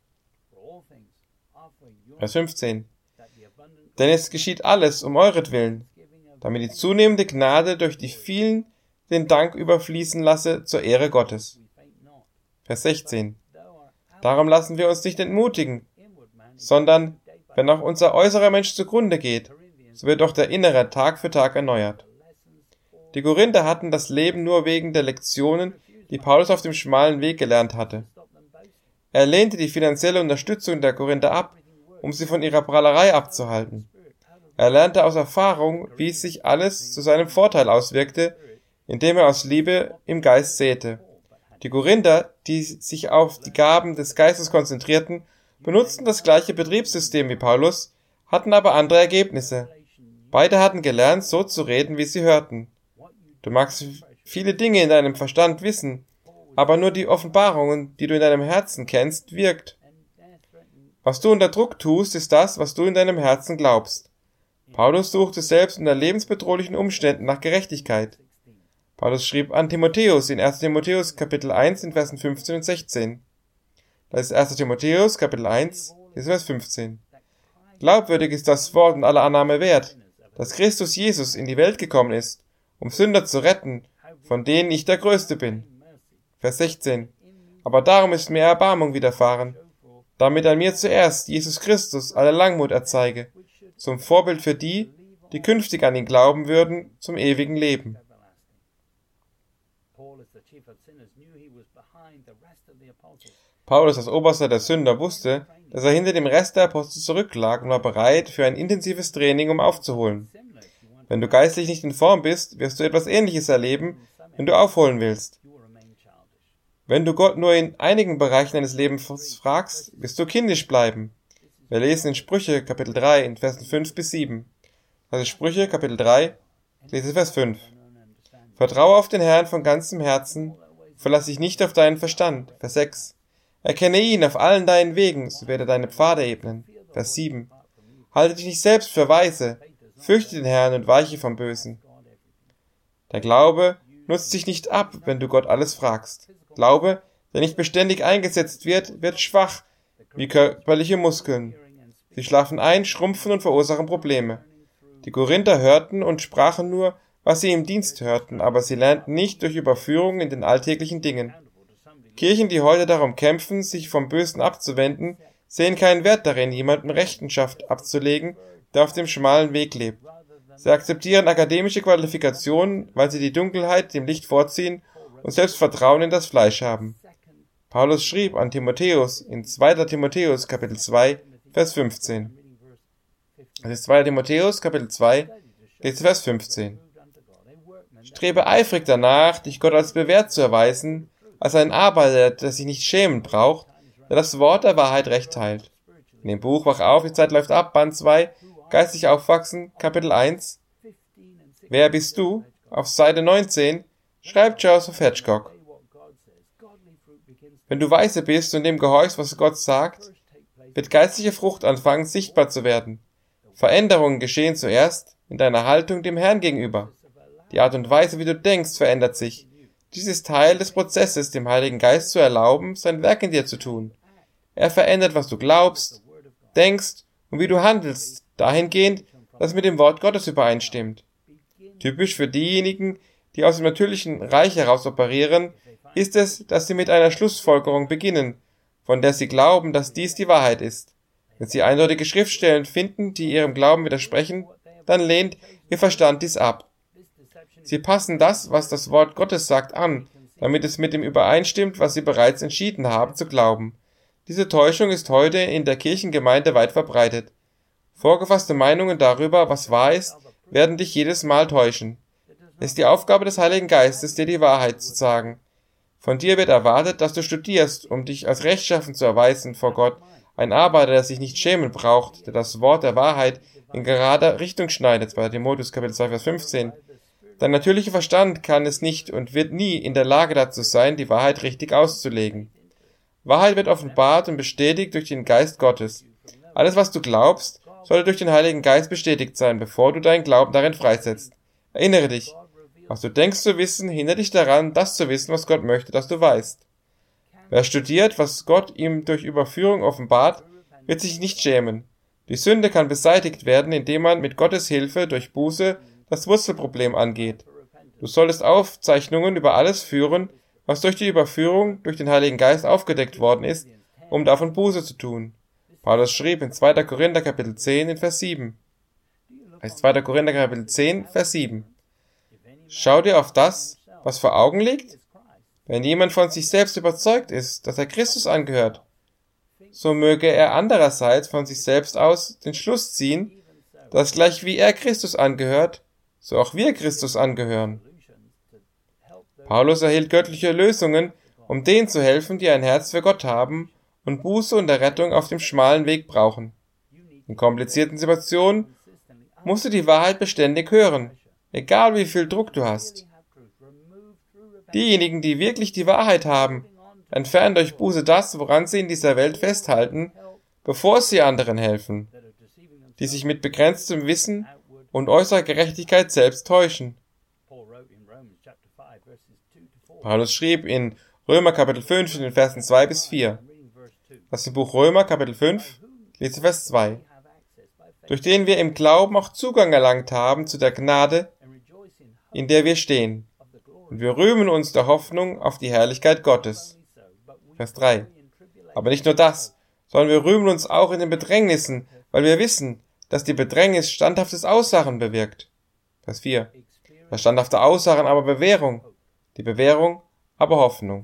Vers 15. Denn es geschieht alles um euretwillen, damit die zunehmende Gnade durch die vielen den Dank überfließen lasse zur Ehre Gottes. Vers 16. Darum lassen wir uns nicht entmutigen, sondern, wenn auch unser äußerer Mensch zugrunde geht, so wird doch der innere Tag für Tag erneuert. Die Korinther hatten das Leben nur wegen der Lektionen, die Paulus auf dem schmalen Weg gelernt hatte. Er lehnte die finanzielle Unterstützung der Korinther ab, um sie von ihrer Prahlerei abzuhalten. Er lernte aus Erfahrung, wie sich alles zu seinem Vorteil auswirkte, indem er aus Liebe im Geist säte. Die Korinther, die sich auf die Gaben des Geistes konzentrierten, benutzten das gleiche Betriebssystem wie Paulus, hatten aber andere Ergebnisse. Beide hatten gelernt, so zu reden, wie sie hörten. Du magst viele Dinge in deinem Verstand wissen, aber nur die Offenbarungen, die du in deinem Herzen kennst, wirkt. Was du unter Druck tust, ist das, was du in deinem Herzen glaubst. Paulus suchte selbst unter lebensbedrohlichen Umständen nach Gerechtigkeit. Paulus schrieb an Timotheus in 1. Timotheus Kapitel 1 in Versen 15 und 16. Das ist 1. Timotheus Kapitel 1, Vers 15. Glaubwürdig ist das Wort und aller Annahme wert, dass Christus Jesus in die Welt gekommen ist, um Sünder zu retten, von denen ich der Größte bin. Vers 16. Aber darum ist mir Erbarmung widerfahren, damit an mir zuerst Jesus Christus alle Langmut erzeige, zum Vorbild für die, die künftig an ihn glauben würden, zum ewigen Leben. Paulus als Oberster der Sünder wusste, dass er hinter dem Rest der Apostel zurücklag und war bereit für ein intensives Training, um aufzuholen. Wenn du geistlich nicht in Form bist, wirst du etwas Ähnliches erleben, wenn du aufholen willst. Wenn du Gott nur in einigen Bereichen deines Lebens fragst, wirst du kindisch bleiben. Wir lesen in Sprüche, Kapitel 3, in Versen 5 bis 7. Also Sprüche, Kapitel 3, lese Vers 5. Vertraue auf den Herrn von ganzem Herzen, verlass dich nicht auf deinen Verstand. Vers 6. Erkenne ihn auf allen deinen Wegen, so wird er deine Pfade ebnen. Vers 7. Halte dich nicht selbst für weise, fürchte den Herrn und weiche vom Bösen. Der Glaube nutzt sich nicht ab, wenn du Gott alles fragst. Glaube, der nicht beständig eingesetzt wird, wird schwach, wie körperliche Muskeln. Sie schlafen ein, schrumpfen und verursachen Probleme. Die Korinther hörten und sprachen nur, was sie im Dienst hörten, aber sie lernten nicht durch Überführung in den alltäglichen Dingen. Kirchen, die heute darum kämpfen, sich vom Bösen abzuwenden, sehen keinen Wert darin, jemandem Rechenschaft abzulegen, der auf dem schmalen Weg lebt. Sie akzeptieren akademische Qualifikationen, weil sie die Dunkelheit dem Licht vorziehen und selbst Vertrauen in das Fleisch haben. Paulus schrieb an Timotheus in 2. Timotheus Kapitel 2, Vers 15. Das ist 2. Timotheus Kapitel 2, Vers 15. Strebe eifrig danach, dich Gott als bewährt zu erweisen, als ein Arbeiter, der sich nicht schämen braucht, der das Wort der Wahrheit recht teilt. In dem Buch Wach auf, die Zeit läuft ab, Band 2, Geistig aufwachsen, Kapitel 1. Wer bist du? Auf Seite 19 schreibt Joseph Hedgecock. Wenn du weise bist und dem gehorchst, was Gott sagt, wird geistliche Frucht anfangen, sichtbar zu werden. Veränderungen geschehen zuerst in deiner Haltung dem Herrn gegenüber. Die Art und Weise, wie du denkst, verändert sich. Dies ist Teil des Prozesses, dem Heiligen Geist zu erlauben, sein Werk in dir zu tun. Er verändert, was du glaubst, denkst und wie du handelst, dahingehend, dass es mit dem Wort Gottes übereinstimmt. Typisch für diejenigen, die aus dem natürlichen Reich heraus operieren, ist es, dass sie mit einer Schlussfolgerung beginnen, von der sie glauben, dass dies die Wahrheit ist. Wenn sie eindeutige Schriftstellen finden, die ihrem Glauben widersprechen, dann lehnt ihr Verstand dies ab. Sie passen das, was das Wort Gottes sagt, an, damit es mit dem übereinstimmt, was sie bereits entschieden haben zu glauben. Diese Täuschung ist heute in der Kirchengemeinde weit verbreitet. Vorgefasste Meinungen darüber, was wahr ist, werden dich jedes Mal täuschen. Es ist die Aufgabe des Heiligen Geistes, dir die Wahrheit zu sagen. Von dir wird erwartet, dass du studierst, um dich als rechtschaffen zu erweisen vor Gott, ein Arbeiter, der sich nicht schämen braucht, der das Wort der Wahrheit in gerader Richtung schneidet, 2. Timotheus Kapitel 2, Vers 15. Dein natürlicher Verstand kann es nicht und wird nie in der Lage dazu sein, die Wahrheit richtig auszulegen. Wahrheit wird offenbart und bestätigt durch den Geist Gottes. Alles, was du glaubst, sollte durch den Heiligen Geist bestätigt sein, bevor du deinen Glauben darin freisetzt. Erinnere dich, was du denkst zu wissen, hindert dich daran, das zu wissen, was Gott möchte, dass du weißt. Wer studiert, was Gott ihm durch Überführung offenbart, wird sich nicht schämen. Die Sünde kann beseitigt werden, indem man mit Gottes Hilfe durch Buße das Wurzelproblem angeht. Du solltest Aufzeichnungen über alles führen, was durch die Überführung durch den Heiligen Geist aufgedeckt worden ist, um davon Buße zu tun. Paulus schrieb in 2. Korinther Kapitel 10 in Vers 7. 2. Korinther Kapitel 10, Vers 7. Schau dir auf das, was vor Augen liegt. Wenn jemand von sich selbst überzeugt ist, dass er Christus angehört, so möge er andererseits von sich selbst aus den Schluss ziehen, dass gleich wie er Christus angehört, so auch wir Christus angehören. Paulus erhielt göttliche Lösungen, um denen zu helfen, die ein Herz für Gott haben und Buße und Errettung auf dem schmalen Weg brauchen. In komplizierten Situationen musst du die Wahrheit beständig hören, egal wie viel Druck du hast. Diejenigen, die wirklich die Wahrheit haben, entfernen durch Buße das, woran sie in dieser Welt festhalten, bevor sie anderen helfen, die sich mit begrenztem Wissen und äußerer Gerechtigkeit selbst täuschen. Paulus schrieb in Römer Kapitel 5 in den Versen 2 bis 4. Das ist im Buch Römer Kapitel 5, lese Vers 2. Durch den wir im Glauben auch Zugang erlangt haben zu der Gnade, in der wir stehen. Und wir rühmen uns der Hoffnung auf die Herrlichkeit Gottes. Vers 3. Aber nicht nur das, sondern wir rühmen uns auch in den Bedrängnissen, weil wir wissen, dass die Bedrängnis standhaftes Ausharren bewirkt. Vers 4. Das standhafte Ausharren aber Bewährung, die Bewährung aber Hoffnung.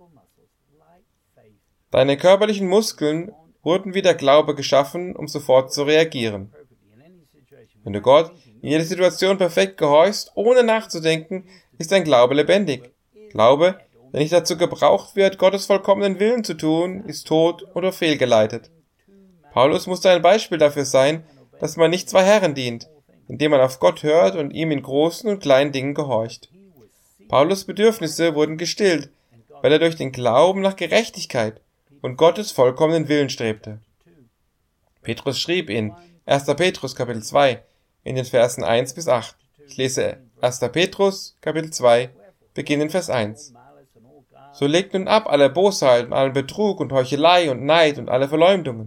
Deine körperlichen Muskeln wurden wie der Glaube geschaffen, um sofort zu reagieren. Wenn du Gott in jeder Situation perfekt gehorchst, ohne nachzudenken, ist dein Glaube lebendig. Glaube, der nicht dazu gebraucht wird, Gottes vollkommenen Willen zu tun, ist tot oder fehlgeleitet. Paulus musste ein Beispiel dafür sein, dass man nicht zwei Herren dient, indem man auf Gott hört und ihm in großen und kleinen Dingen gehorcht. Paulus' Bedürfnisse wurden gestillt, weil er durch den Glauben nach Gerechtigkeit und Gottes vollkommenen Willen strebte. Petrus schrieb in 1. Petrus Kapitel 2 in den Versen 1 bis 8. Ich lese 1. Petrus Kapitel 2, beginnend Vers 1. So legt nun ab alle Bosheit und allen Betrug und Heuchelei und Neid und alle Verleumdungen.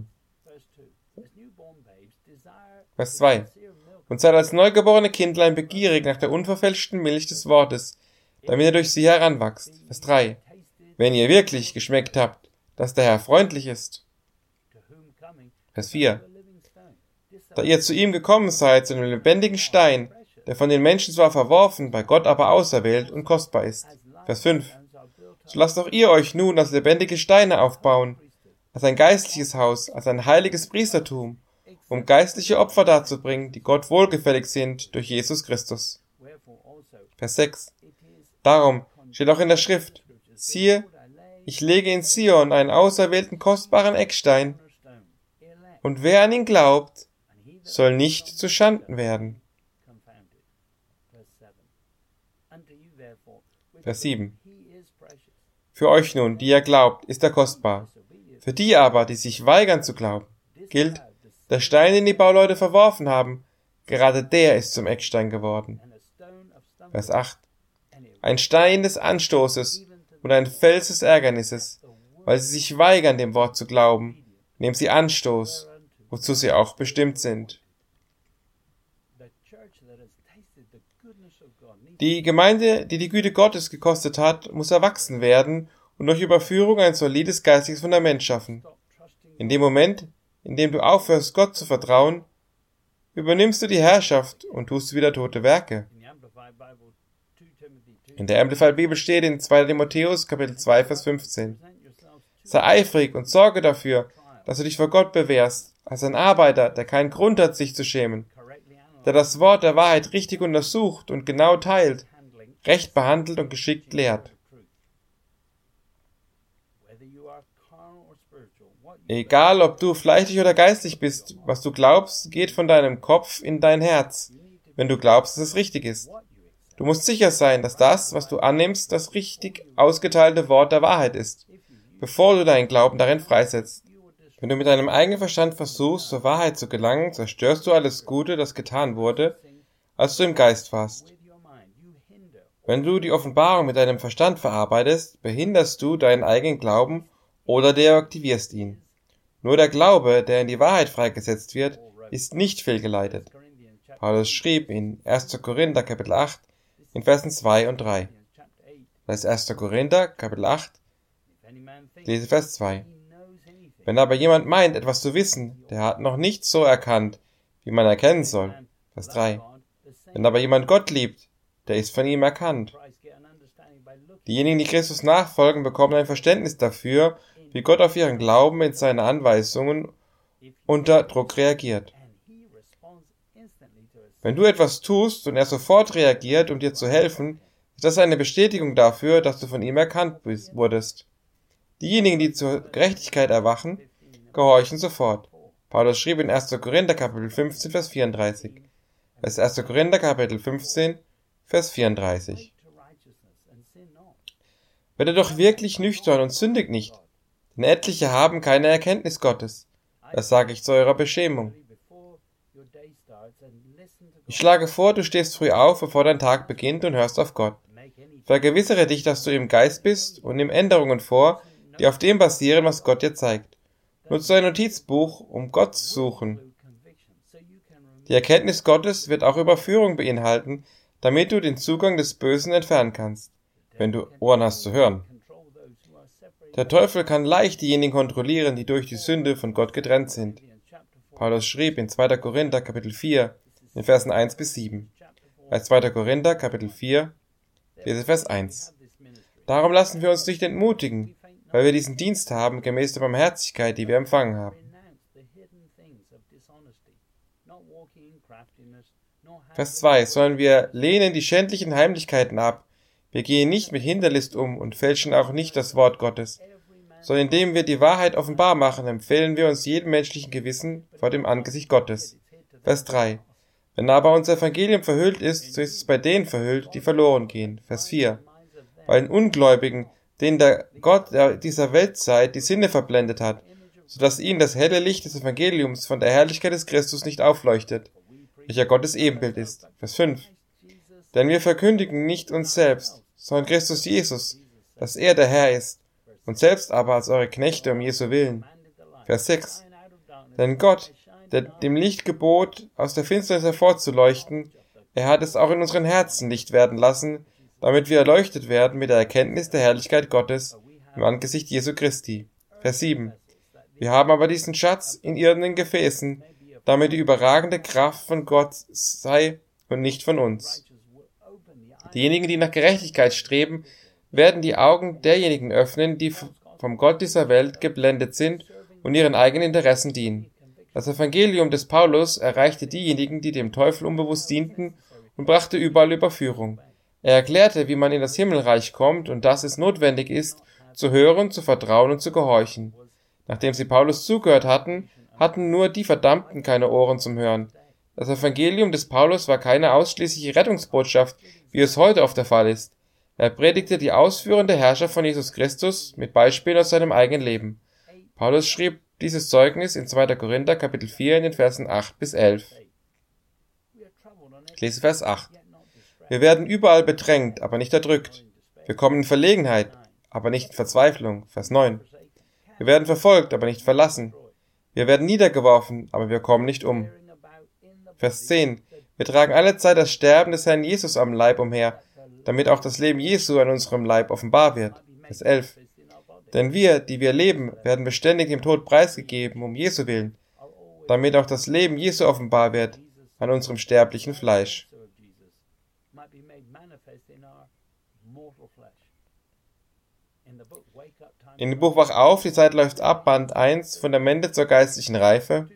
Vers 2. Und seid als neugeborene Kindlein begierig nach der unverfälschten Milch des Wortes, damit ihr durch sie heranwachst. Vers 3. Wenn ihr wirklich geschmeckt habt, dass der Herr freundlich ist. Vers 4. Da ihr zu ihm gekommen seid, zu einem lebendigen Stein, der von den Menschen zwar verworfen, bei Gott aber auserwählt und kostbar ist. Vers 5. So lasst auch ihr euch nun als lebendige Steine aufbauen, als ein geistliches Haus, als ein heiliges Priestertum, um geistliche Opfer darzubringen, die Gott wohlgefällig sind durch Jesus Christus. Vers 6. Darum steht auch in der Schrift, siehe, ich lege in Zion einen auserwählten kostbaren Eckstein, und wer an ihn glaubt, soll nicht zu Schanden werden. Vers 7. Für euch nun, die ihr glaubt, ist er kostbar. Für die aber, die sich weigern zu glauben, gilt, der Stein, den die Bauleute verworfen haben, gerade der ist zum Eckstein geworden. Vers 8. Ein Stein des Anstoßes und ein Fels des Ärgernisses, weil sie sich weigern, dem Wort zu glauben, nehmen sie Anstoß, wozu sie auch bestimmt sind. Die Gemeinde, die die Güte Gottes gekostet hat, muss erwachsen werden und durch Überführung ein solides geistiges Fundament schaffen. In dem Moment, in dem du aufhörst, Gott zu vertrauen, übernimmst du die Herrschaft und tust wieder tote Werke. In der Amplified Bibel steht in 2. Timotheus, Kapitel 2, Vers 15. Sei eifrig und sorge dafür, dass du dich vor Gott bewährst, als ein Arbeiter, der keinen Grund hat, sich zu schämen, der das Wort der Wahrheit richtig untersucht und genau teilt, recht behandelt und geschickt lehrt. Egal, ob du fleischlich oder geistlich bist, was du glaubst, geht von deinem Kopf in dein Herz, wenn du glaubst, dass es richtig ist. Du musst sicher sein, dass das, was du annimmst, das richtig ausgeteilte Wort der Wahrheit ist, bevor du deinen Glauben darin freisetzt. Wenn du mit deinem eigenen Verstand versuchst, zur Wahrheit zu gelangen, zerstörst du alles Gute, das getan wurde, als du im Geist warst. Wenn du die Offenbarung mit deinem Verstand verarbeitest, behinderst du deinen eigenen Glauben oder deaktivierst ihn. Nur der Glaube, der in die Wahrheit freigesetzt wird, ist nicht fehlgeleitet. Paulus schrieb in 1. Korinther Kapitel 8 in Versen 2 und 3. Das ist 1. Korinther Kapitel 8, lese Vers 2. Wenn aber jemand meint, etwas zu wissen, der hat noch nicht so erkannt, wie man erkennen soll. Vers 3. Wenn aber jemand Gott liebt, der ist von ihm erkannt. Diejenigen, die Christus nachfolgen, bekommen ein Verständnis dafür, wie Gott auf ihren Glauben mit seinen Anweisungen unter Druck reagiert. Wenn du etwas tust und er sofort reagiert, um dir zu helfen, ist das eine Bestätigung dafür, dass du von ihm erkannt wurdest. Diejenigen, die zur Gerechtigkeit erwachen, gehorchen sofort. Paulus schrieb in 1. Korinther Kapitel 15, Vers 34. Das ist 1. Korinther Kapitel 15, Vers 34. Werde doch wirklich nüchtern und sündigt nicht, denn etliche haben keine Erkenntnis Gottes. Das sage ich zu eurer Beschämung. Ich schlage vor, du stehst früh auf, bevor dein Tag beginnt und hörst auf Gott. Vergewissere dich, dass du im Geist bist und nimm Änderungen vor, die auf dem basieren, was Gott dir zeigt. Nutze ein Notizbuch, um Gott zu suchen. Die Erkenntnis Gottes wird auch Überführung beinhalten, damit du den Zugang des Bösen entfernen kannst, wenn du Ohren hast zu hören. Der Teufel kann leicht diejenigen kontrollieren, die durch die Sünde von Gott getrennt sind. Paulus schrieb in 2. Korinther Kapitel 4, in Versen 1 bis 7. Bei 2. Korinther Kapitel 4, Vers 1. Darum lassen wir uns nicht entmutigen, weil wir diesen Dienst haben, gemäß der Barmherzigkeit, die wir empfangen haben. Vers 2. Sondern wir lehnen die schändlichen Heimlichkeiten ab. Wir gehen nicht mit Hinterlist um und fälschen auch nicht das Wort Gottes, sondern indem wir die Wahrheit offenbar machen, empfehlen wir uns jedem menschlichen Gewissen vor dem Angesicht Gottes. Vers 3. Wenn aber unser Evangelium verhüllt ist, so ist es bei denen verhüllt, die verloren gehen. Vers 4. Bei den Ungläubigen, denen der Gott dieser Weltzeit die Sinne verblendet hat, so dass ihnen das helle Licht des Evangeliums von der Herrlichkeit des Christus nicht aufleuchtet, welcher Gottes Ebenbild ist. Vers 5. Denn wir verkündigen nicht uns selbst, sondern Christus Jesus, dass er der Herr ist, und selbst aber als eure Knechte um Jesu willen. Vers 6. Denn Gott, der dem Licht gebot, aus der Finsternis hervorzuleuchten, er hat es auch in unseren Herzen Licht werden lassen, damit wir erleuchtet werden mit der Erkenntnis der Herrlichkeit Gottes im Angesicht Jesu Christi. Vers 7. Wir haben aber diesen Schatz in irdenen Gefäßen, damit die überragende Kraft von Gott sei und nicht von uns. Diejenigen, die nach Gerechtigkeit streben, werden die Augen derjenigen öffnen, die vom Gott dieser Welt geblendet sind und ihren eigenen Interessen dienen. Das Evangelium des Paulus erreichte diejenigen, die dem Teufel unbewusst dienten, und brachte überall Überführung. Er erklärte, wie man in das Himmelreich kommt und dass es notwendig ist, zu hören, zu vertrauen und zu gehorchen. Nachdem sie Paulus zugehört hatten, hatten nur die Verdammten keine Ohren zum Hören. Das Evangelium des Paulus war keine ausschließliche Rettungsbotschaft, wie es heute oft der Fall ist. Er predigte die ausführende Herrschaft von Jesus Christus mit Beispielen aus seinem eigenen Leben. Paulus schrieb dieses Zeugnis in 2. Korinther Kapitel 4 in den Versen 8 bis 11. Ich lese Vers 8. Wir werden überall bedrängt, aber nicht erdrückt. Wir kommen in Verlegenheit, aber nicht in Verzweiflung. Vers 9. Wir werden verfolgt, aber nicht verlassen. Wir werden niedergeworfen, aber wir kommen nicht um. Vers 10. Wir tragen alle Zeit das Sterben des Herrn Jesus am Leib umher, damit auch das Leben Jesu an unserem Leib offenbar wird. Vers 11. Denn wir, die wir leben, werden beständig dem Tod preisgegeben, um Jesu willen, damit auch das Leben Jesu offenbar wird an unserem sterblichen Fleisch. In dem Buch Wach auf, die Zeit läuft ab, Band 1, Fundamente zur geistlichen Reife.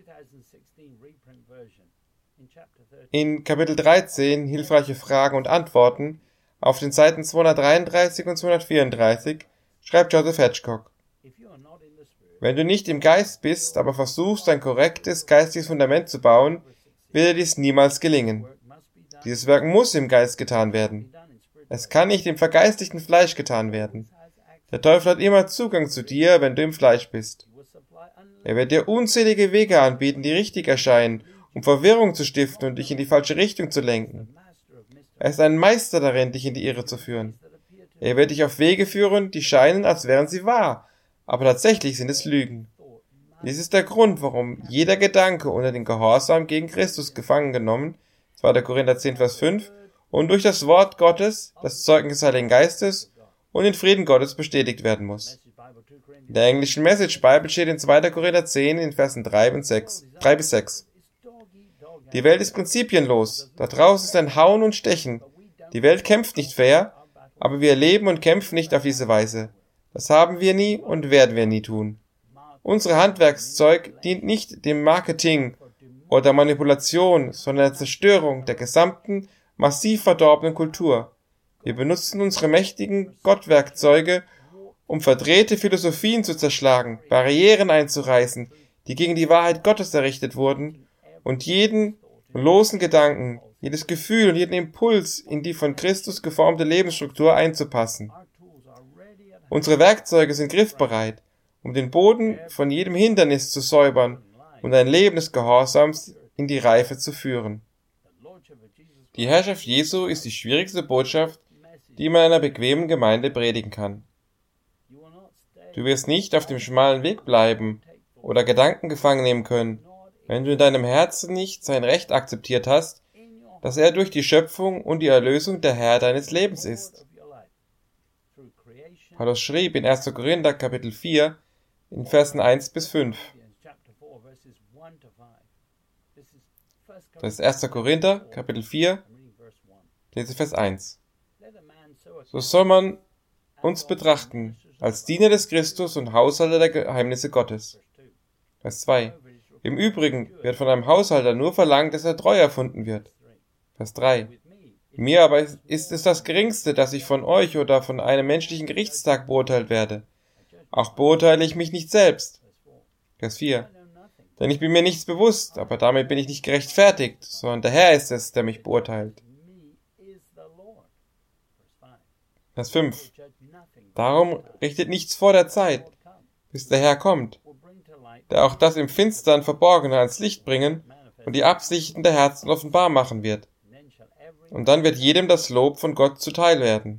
In Kapitel 13, hilfreiche Fragen und Antworten, auf den Seiten 233 und 234, schreibt Joseph Hedgecock: Wenn du nicht im Geist bist, aber versuchst, ein korrektes geistiges Fundament zu bauen, wird dir dies niemals gelingen. Dieses Werk muss im Geist getan werden. Es kann nicht im vergeistigten Fleisch getan werden. Der Teufel hat immer Zugang zu dir, wenn du im Fleisch bist. Er wird dir unzählige Wege anbieten, die richtig erscheinen, um Verwirrung zu stiften und dich in die falsche Richtung zu lenken. Er ist ein Meister darin, dich in die Irre zu führen. Er wird dich auf Wege führen, die scheinen, als wären sie wahr, aber tatsächlich sind es Lügen. Dies ist der Grund, warum jeder Gedanke unter den Gehorsam gegen Christus gefangen genommen, 2. Korinther 10, Vers 5, und durch das Wort Gottes, das Zeugnis des Heiligen Geistes und den Frieden Gottes bestätigt werden muss. In der englischen Message Bible steht in 2. Korinther 10 in Versen 3 bis 6. Die Welt ist prinzipienlos, da draußen ist ein Hauen und Stechen. Die Welt kämpft nicht fair, aber wir leben und kämpfen nicht auf diese Weise. Das haben wir nie und werden wir nie tun. Unser Handwerkszeug dient nicht dem Marketing oder der Manipulation, sondern der Zerstörung der gesamten, massiv verdorbenen Kultur. Wir benutzen unsere mächtigen Gottwerkzeuge, um verdrehte Philosophien zu zerschlagen, Barrieren einzureißen, die gegen die Wahrheit Gottes errichtet wurden, und jeden losen Gedanken, jedes Gefühl und jeden Impuls in die von Christus geformte Lebensstruktur einzupassen. Unsere Werkzeuge sind griffbereit, um den Boden von jedem Hindernis zu säubern und ein Leben des Gehorsams in die Reife zu führen. Die Herrschaft Jesu ist die schwierigste Botschaft, die man in einer bequemen Gemeinde predigen kann. Du wirst nicht auf dem schmalen Weg bleiben oder Gedanken gefangen nehmen können, wenn du in deinem Herzen nicht sein Recht akzeptiert hast, dass er durch die Schöpfung und die Erlösung der Herr deines Lebens ist. Paulus schrieb in 1. Korinther Kapitel 4 in Versen 1 bis 5. Das ist 1. Korinther Kapitel 4, lese Vers 1. So soll man uns betrachten als Diener des Christus und Haushalter der Geheimnisse Gottes. Vers 2. Im Übrigen wird von einem Haushalter nur verlangt, dass er treu erfunden wird. Vers 3. Mir aber ist es das Geringste, dass ich von euch oder von einem menschlichen Gerichtstag beurteilt werde. Auch beurteile ich mich nicht selbst. Vers 4. Denn ich bin mir nichts bewusst, aber damit bin ich nicht gerechtfertigt, sondern der Herr ist es, der mich beurteilt. Vers 5. Darum richtet nichts vor der Zeit, bis der Herr kommt, der auch das im Finstern Verborgene ans Licht bringen und die Absichten der Herzen offenbar machen wird. Und dann wird jedem das Lob von Gott zuteil werden.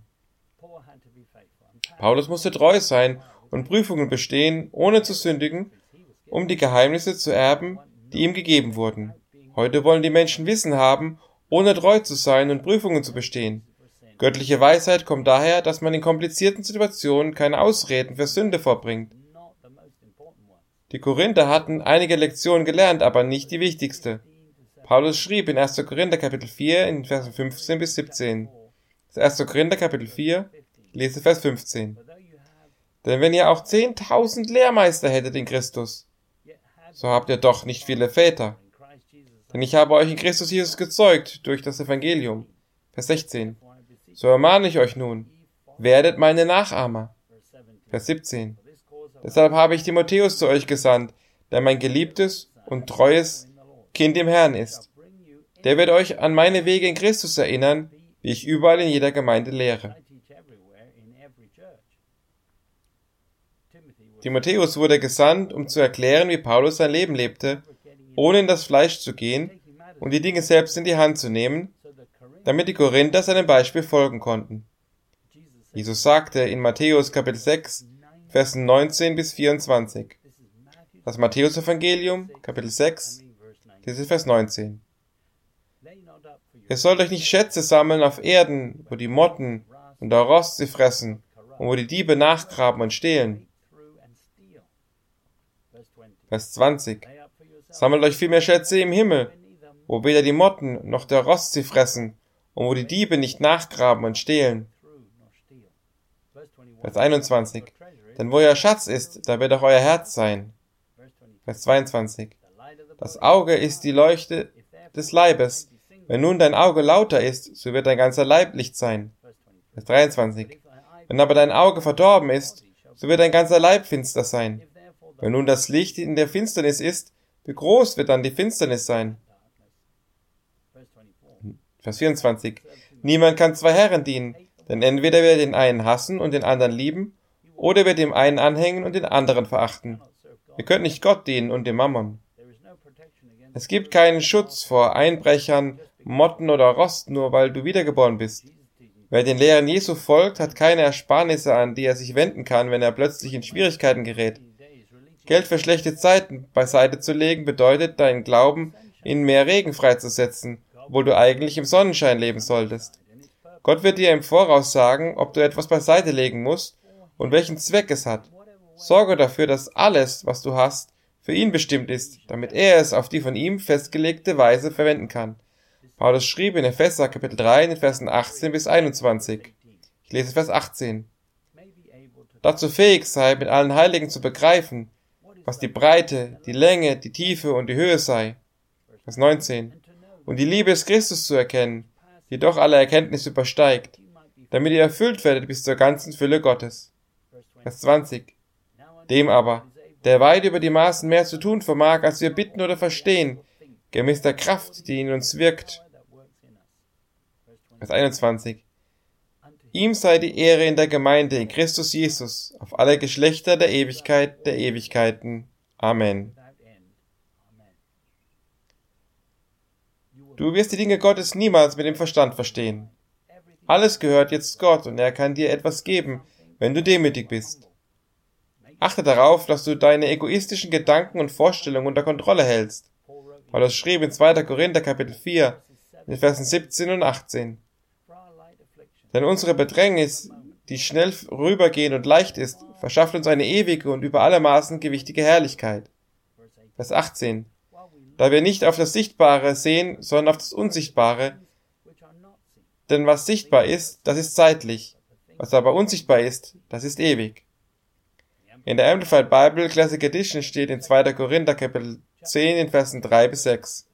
Paulus musste treu sein und Prüfungen bestehen, ohne zu sündigen, um die Geheimnisse zu erben, die ihm gegeben wurden. Heute wollen die Menschen Wissen haben, ohne treu zu sein und Prüfungen zu bestehen. Göttliche Weisheit kommt daher, dass man in komplizierten Situationen keine Ausreden für Sünde vorbringt. Die Korinther hatten einige Lektionen gelernt, aber nicht die wichtigste. Paulus schrieb in 1. Korinther Kapitel 4 in Versen 15 bis 17. Das 1. Korinther Kapitel 4, lese Vers 15. Denn wenn ihr auch 10.000 Lehrmeister hättet in Christus, so habt ihr doch nicht viele Väter. Denn ich habe euch in Christus Jesus gezeugt durch das Evangelium. Vers 16. So ermahne ich euch nun, werdet meine Nachahmer. Vers 17. Deshalb habe ich Timotheus zu euch gesandt, der mein geliebtes und treues Kind im Herrn ist. Der wird euch an meine Wege in Christus erinnern, wie ich überall in jeder Gemeinde lehre. Timotheus wurde gesandt, um zu erklären, wie Paulus sein Leben lebte, ohne in das Fleisch zu gehen und die Dinge selbst in die Hand zu nehmen, damit die Korinther seinem Beispiel folgen konnten. Jesus sagte in Matthäus Kapitel 6, Versen 19 bis 24. Das Matthäus-Evangelium, Kapitel 6, dieses Vers 19. Ihr sollt euch nicht Schätze sammeln auf Erden, wo die Motten und der Rost sie fressen und wo die Diebe nachgraben und stehlen. Vers 20. Sammelt euch vielmehr Schätze im Himmel, wo weder die Motten noch der Rost sie fressen und wo die Diebe nicht nachgraben und stehlen. Vers 21. Denn wo euer Schatz ist, da wird auch euer Herz sein. Vers 22. Das Auge ist die Leuchte des Leibes. Wenn nun dein Auge lauter ist, so wird dein ganzer Leib Licht sein. Vers 23. Wenn aber dein Auge verdorben ist, so wird dein ganzer Leib finster sein. Wenn nun das Licht in der Finsternis ist, wie groß wird dann die Finsternis sein? Vers 24. Niemand kann zwei Herren dienen, denn entweder wird er den einen hassen und den anderen lieben, oder wird dem einen anhängen und den anderen verachten. Ihr könnt nicht Gott dienen und dem Mammon. Es gibt keinen Schutz vor Einbrechern, Motten oder Rost, nur weil du wiedergeboren bist. Wer den Lehren Jesu folgt, hat keine Ersparnisse, an die er sich wenden kann, wenn er plötzlich in Schwierigkeiten gerät. Geld für schlechte Zeiten beiseite zu legen, bedeutet, deinen Glauben in mehr Regen freizusetzen, obwohl du eigentlich im Sonnenschein leben solltest. Gott wird dir im Voraus sagen, ob du etwas beiseite legen musst und welchen Zweck es hat. Sorge dafür, dass alles, was du hast, für ihn bestimmt ist, damit er es auf die von ihm festgelegte Weise verwenden kann. Paulus schrieb in Epheser Kapitel 3 in den Versen 18 bis 21. Ich lese Vers 18. Dazu fähig sei, mit allen Heiligen zu begreifen, was die Breite, die Länge, die Tiefe und die Höhe sei. Vers 19. Und die Liebe des Christus zu erkennen, die doch alle Erkenntnis übersteigt, damit ihr erfüllt werdet bis zur ganzen Fülle Gottes. Vers 20. Dem aber, der weit über die Maßen mehr zu tun vermag, als wir bitten oder verstehen, gemäß der Kraft, die in uns wirkt. Vers 21. Ihm sei die Ehre in der Gemeinde in Christus Jesus, auf alle Geschlechter der Ewigkeit der Ewigkeiten. Amen. Du wirst die Dinge Gottes niemals mit dem Verstand verstehen. Alles gehört jetzt Gott und er kann dir etwas geben, wenn du demütig bist. Achte darauf, dass du deine egoistischen Gedanken und Vorstellungen unter Kontrolle hältst. Paulus schrieb in 2. Korinther Kapitel 4, in Versen 17 und 18. Denn unsere Bedrängnis, die schnell vorübergehend und leicht ist, verschafft uns eine ewige und über alle Maßen gewichtige Herrlichkeit. Vers 18. Da wir nicht auf das Sichtbare sehen, sondern auf das Unsichtbare, denn was sichtbar ist, das ist zeitlich, was aber unsichtbar ist, das ist ewig. In der Amplified Bible Classic Edition steht in 2. Korinther Kapitel 10 in Versen 3 bis 6.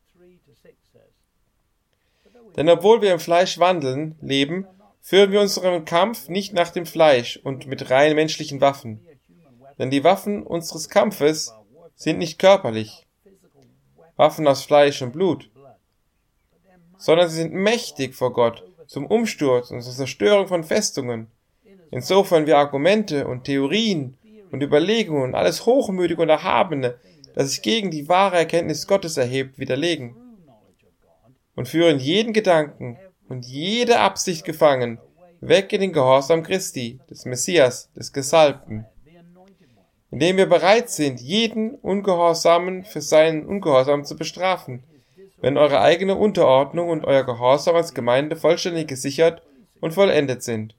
Denn obwohl wir im Fleisch wandeln, leben, führen wir unseren Kampf nicht nach dem Fleisch und mit rein menschlichen Waffen. Denn die Waffen unseres Kampfes sind nicht körperlich, Waffen aus Fleisch und Blut, sondern sie sind mächtig vor Gott zum Umsturz und zur Zerstörung von Festungen, insofern wir Argumente und Theorien und Überlegungen und alles Hochmütige und Erhabene, das sich gegen die wahre Erkenntnis Gottes erhebt, widerlegen und führen jeden Gedanken und jede Absicht gefangen, weg in den Gehorsam Christi, des Messias, des Gesalbten, indem wir bereit sind, jeden Ungehorsamen für seinen Ungehorsam zu bestrafen, wenn eure eigene Unterordnung und euer Gehorsam als Gemeinde vollständig gesichert und vollendet sind.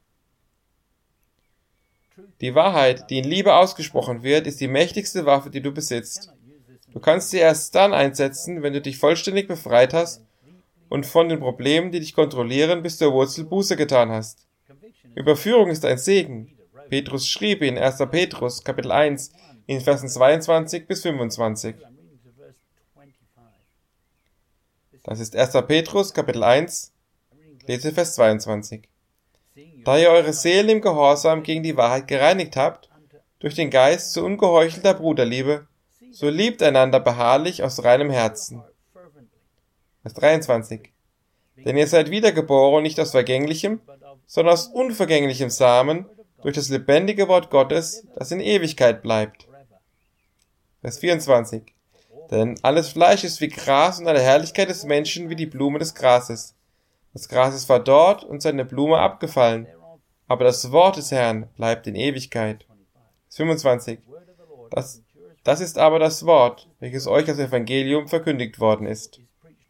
Die Wahrheit, die in Liebe ausgesprochen wird, ist die mächtigste Waffe, die du besitzt. Du kannst sie erst dann einsetzen, wenn du dich vollständig befreit hast und von den Problemen, die dich kontrollieren, bis zur Wurzel Buße getan hast. Überführung ist ein Segen. Petrus schrieb in 1. Petrus, Kapitel 1, in Versen 22 bis 25. Das ist 1. Petrus, Kapitel 1, lese Vers 22. Da ihr eure Seelen im Gehorsam gegen die Wahrheit gereinigt habt, durch den Geist zu ungeheuchelter Bruderliebe, so liebt einander beharrlich aus reinem Herzen. Vers 23. Denn ihr seid wiedergeboren, nicht aus vergänglichem, sondern aus unvergänglichem Samen, durch das lebendige Wort Gottes, das in Ewigkeit bleibt. Vers 24. Denn alles Fleisch ist wie Gras und alle Herrlichkeit des Menschen wie die Blume des Grases. Das Gras ist verdorrt und seine Blume abgefallen, aber das Wort des Herrn bleibt in Ewigkeit. Vers 25. Das ist aber das Wort, welches euch als Evangelium verkündigt worden ist.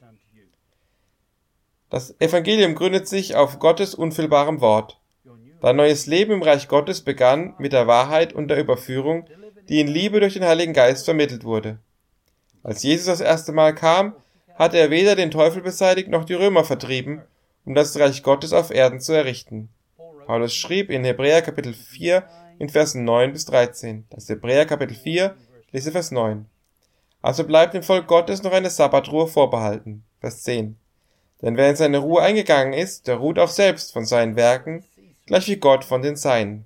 Das Evangelium gründet sich auf Gottes unfehlbarem Wort. Dein neues Leben im Reich Gottes begann mit der Wahrheit und der Überführung, die in Liebe durch den Heiligen Geist vermittelt wurde. Als Jesus das erste Mal kam, hatte er weder den Teufel beseitigt noch die Römer vertrieben, um das Reich Gottes auf Erden zu errichten. Paulus schrieb in Hebräer Kapitel 4 in Versen 9 bis 13. Das Hebräer Kapitel 4, lese Vers 9. Also bleibt dem Volk Gottes noch eine Sabbatruhe vorbehalten. Vers 10. Denn wer in seine Ruhe eingegangen ist, der ruht auch selbst von seinen Werken, gleich wie Gott von den Seinen.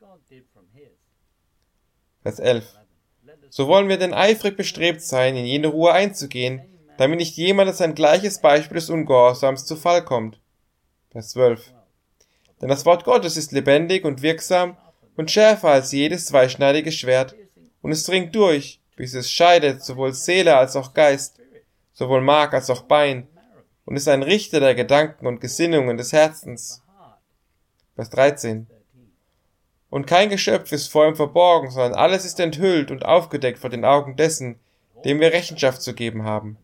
Vers 11. So wollen wir denn eifrig bestrebt sein, in jene Ruhe einzugehen, damit nicht jemand als ein gleiches Beispiel des Ungehorsams zu Fall kommt. Vers 12. Denn das Wort Gottes ist lebendig und wirksam und schärfer als jedes zweischneidige Schwert, und es dringt durch, bis es scheidet sowohl Seele als auch Geist, sowohl Mark als auch Bein, und ist ein Richter der Gedanken und Gesinnungen des Herzens. Vers 13. Und kein Geschöpf ist vor ihm verborgen, sondern alles ist enthüllt und aufgedeckt vor den Augen dessen, dem wir Rechenschaft zu geben haben.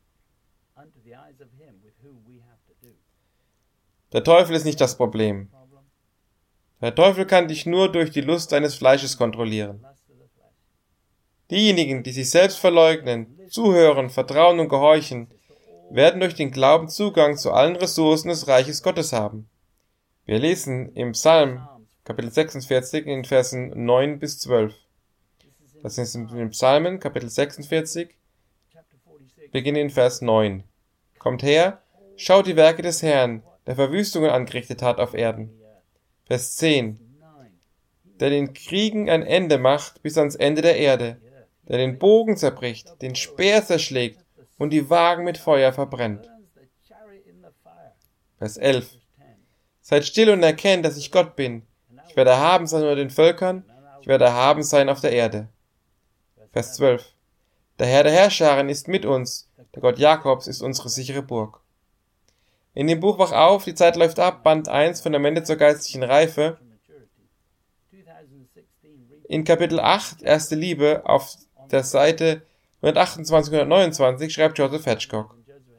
Der Teufel ist nicht das Problem. Der Teufel kann dich nur durch die Lust deines Fleisches kontrollieren. Diejenigen, die sich selbst verleugnen, zuhören, vertrauen und gehorchen, werden durch den Glauben Zugang zu allen Ressourcen des Reiches Gottes haben. Wir lesen im Psalm, Kapitel 46, in Versen 9 bis 12. Das ist in den Psalmen, Kapitel 46, beginne in Vers 9. Kommt her, schaut die Werke des Herrn, der Verwüstungen angerichtet hat auf Erden. Vers 10. Der den Kriegen ein Ende macht bis ans Ende der Erde, der den Bogen zerbricht, den Speer zerschlägt und die Wagen mit Feuer verbrennt. Vers 11. Seid still und erkennt, dass ich Gott bin. Ich werde erhaben sein unter den Völkern, ich werde erhaben sein auf der Erde. Vers 12. Der Herr der Herrscharen ist mit uns, der Gott Jakobs ist unsere sichere Burg. In dem Buch Wach auf, die Zeit läuft ab, Band 1, Fundamente zur geistlichen Reife, in Kapitel 8, Erste Liebe, auf der Seite 128-129 schreibt Joseph Hedgecock: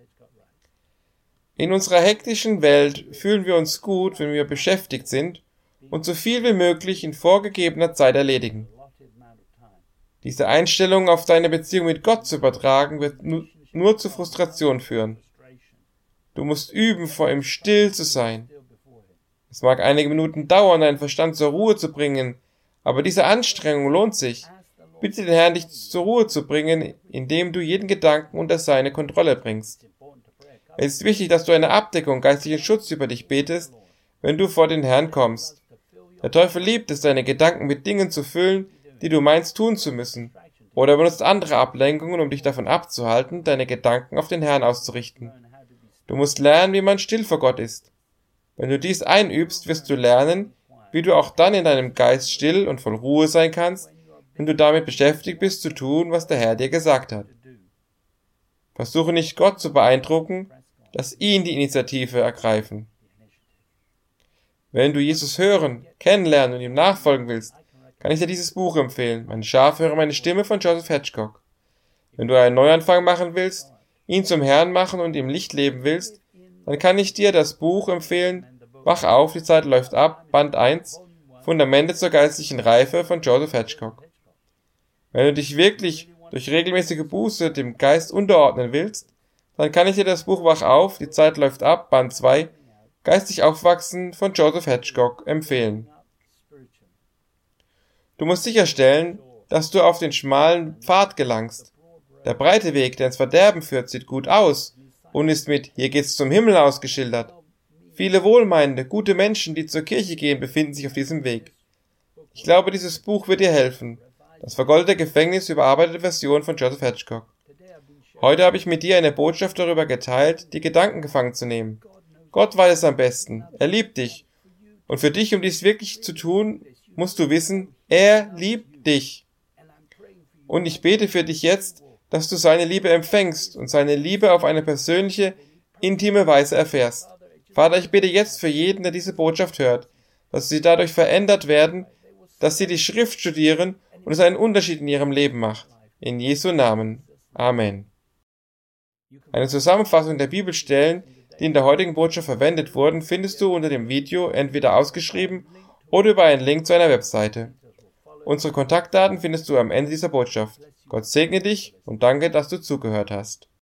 In unserer hektischen Welt fühlen wir uns gut, wenn wir beschäftigt sind und so viel wie möglich in vorgegebener Zeit erledigen. Diese Einstellung auf deine Beziehung mit Gott zu übertragen, wird nur zu Frustration führen. Du musst üben, vor ihm still zu sein. Es mag einige Minuten dauern, deinen Verstand zur Ruhe zu bringen, aber diese Anstrengung lohnt sich. Bitte den Herrn, dich zur Ruhe zu bringen, indem du jeden Gedanken unter seine Kontrolle bringst. Es ist wichtig, dass du eine Abdeckung, geistlichen Schutz über dich betest, wenn du vor den Herrn kommst. Der Teufel liebt es, deine Gedanken mit Dingen zu füllen, die du meinst tun zu müssen, oder benutzt andere Ablenkungen, um dich davon abzuhalten, deine Gedanken auf den Herrn auszurichten. Du musst lernen, wie man still vor Gott ist. Wenn du dies einübst, wirst du lernen, wie du auch dann in deinem Geist still und voll Ruhe sein kannst, wenn du damit beschäftigt bist, zu tun, was der Herr dir gesagt hat. Versuche nicht, Gott zu beeindrucken, lass ihn die Initiative ergreifen. Wenn du Jesus hören, kennenlernen und ihm nachfolgen willst, kann ich dir dieses Buch empfehlen, Meine Schafe hören meine Stimme von Joseph Hedgecock. Wenn du einen Neuanfang machen willst, ihn zum Herrn machen und im Licht leben willst, dann kann ich dir das Buch empfehlen, Wach auf, die Zeit läuft ab, Band 1, Fundamente zur geistlichen Reife von Joseph Hedgecock. Wenn du dich wirklich durch regelmäßige Buße dem Geist unterordnen willst, dann kann ich dir das Buch Wach auf, die Zeit läuft ab, Band 2, Geistig aufwachsen von Joseph Hedgecock empfehlen. Du musst sicherstellen, dass du auf den schmalen Pfad gelangst. Der breite Weg, der ins Verderben führt, sieht gut aus und ist mit Hier geht's zum Himmel ausgeschildert. Viele wohlmeinende, gute Menschen, die zur Kirche gehen, befinden sich auf diesem Weg. Ich glaube, dieses Buch wird dir helfen. Das vergoldete Gefängnis, überarbeitete Version von Joseph Hedgecock. Heute habe ich mit dir eine Botschaft darüber geteilt, die Gedanken gefangen zu nehmen. Gott weiß es am besten. Er liebt dich. Und für dich, um dies wirklich zu tun, musst du wissen, er liebt dich. Und ich bete für dich jetzt, dass du seine Liebe empfängst und seine Liebe auf eine persönliche, intime Weise erfährst. Vater, ich bete jetzt für jeden, der diese Botschaft hört, dass sie dadurch verändert werden, dass sie die Schrift studieren und es einen Unterschied in ihrem Leben macht. In Jesu Namen. Amen. Eine Zusammenfassung der Bibelstellen, die in der heutigen Botschaft verwendet wurden, findest du unter dem Video entweder ausgeschrieben oder über einen Link zu einer Webseite. Unsere Kontaktdaten findest du am Ende dieser Botschaft. Gott segne dich und danke, dass du zugehört hast.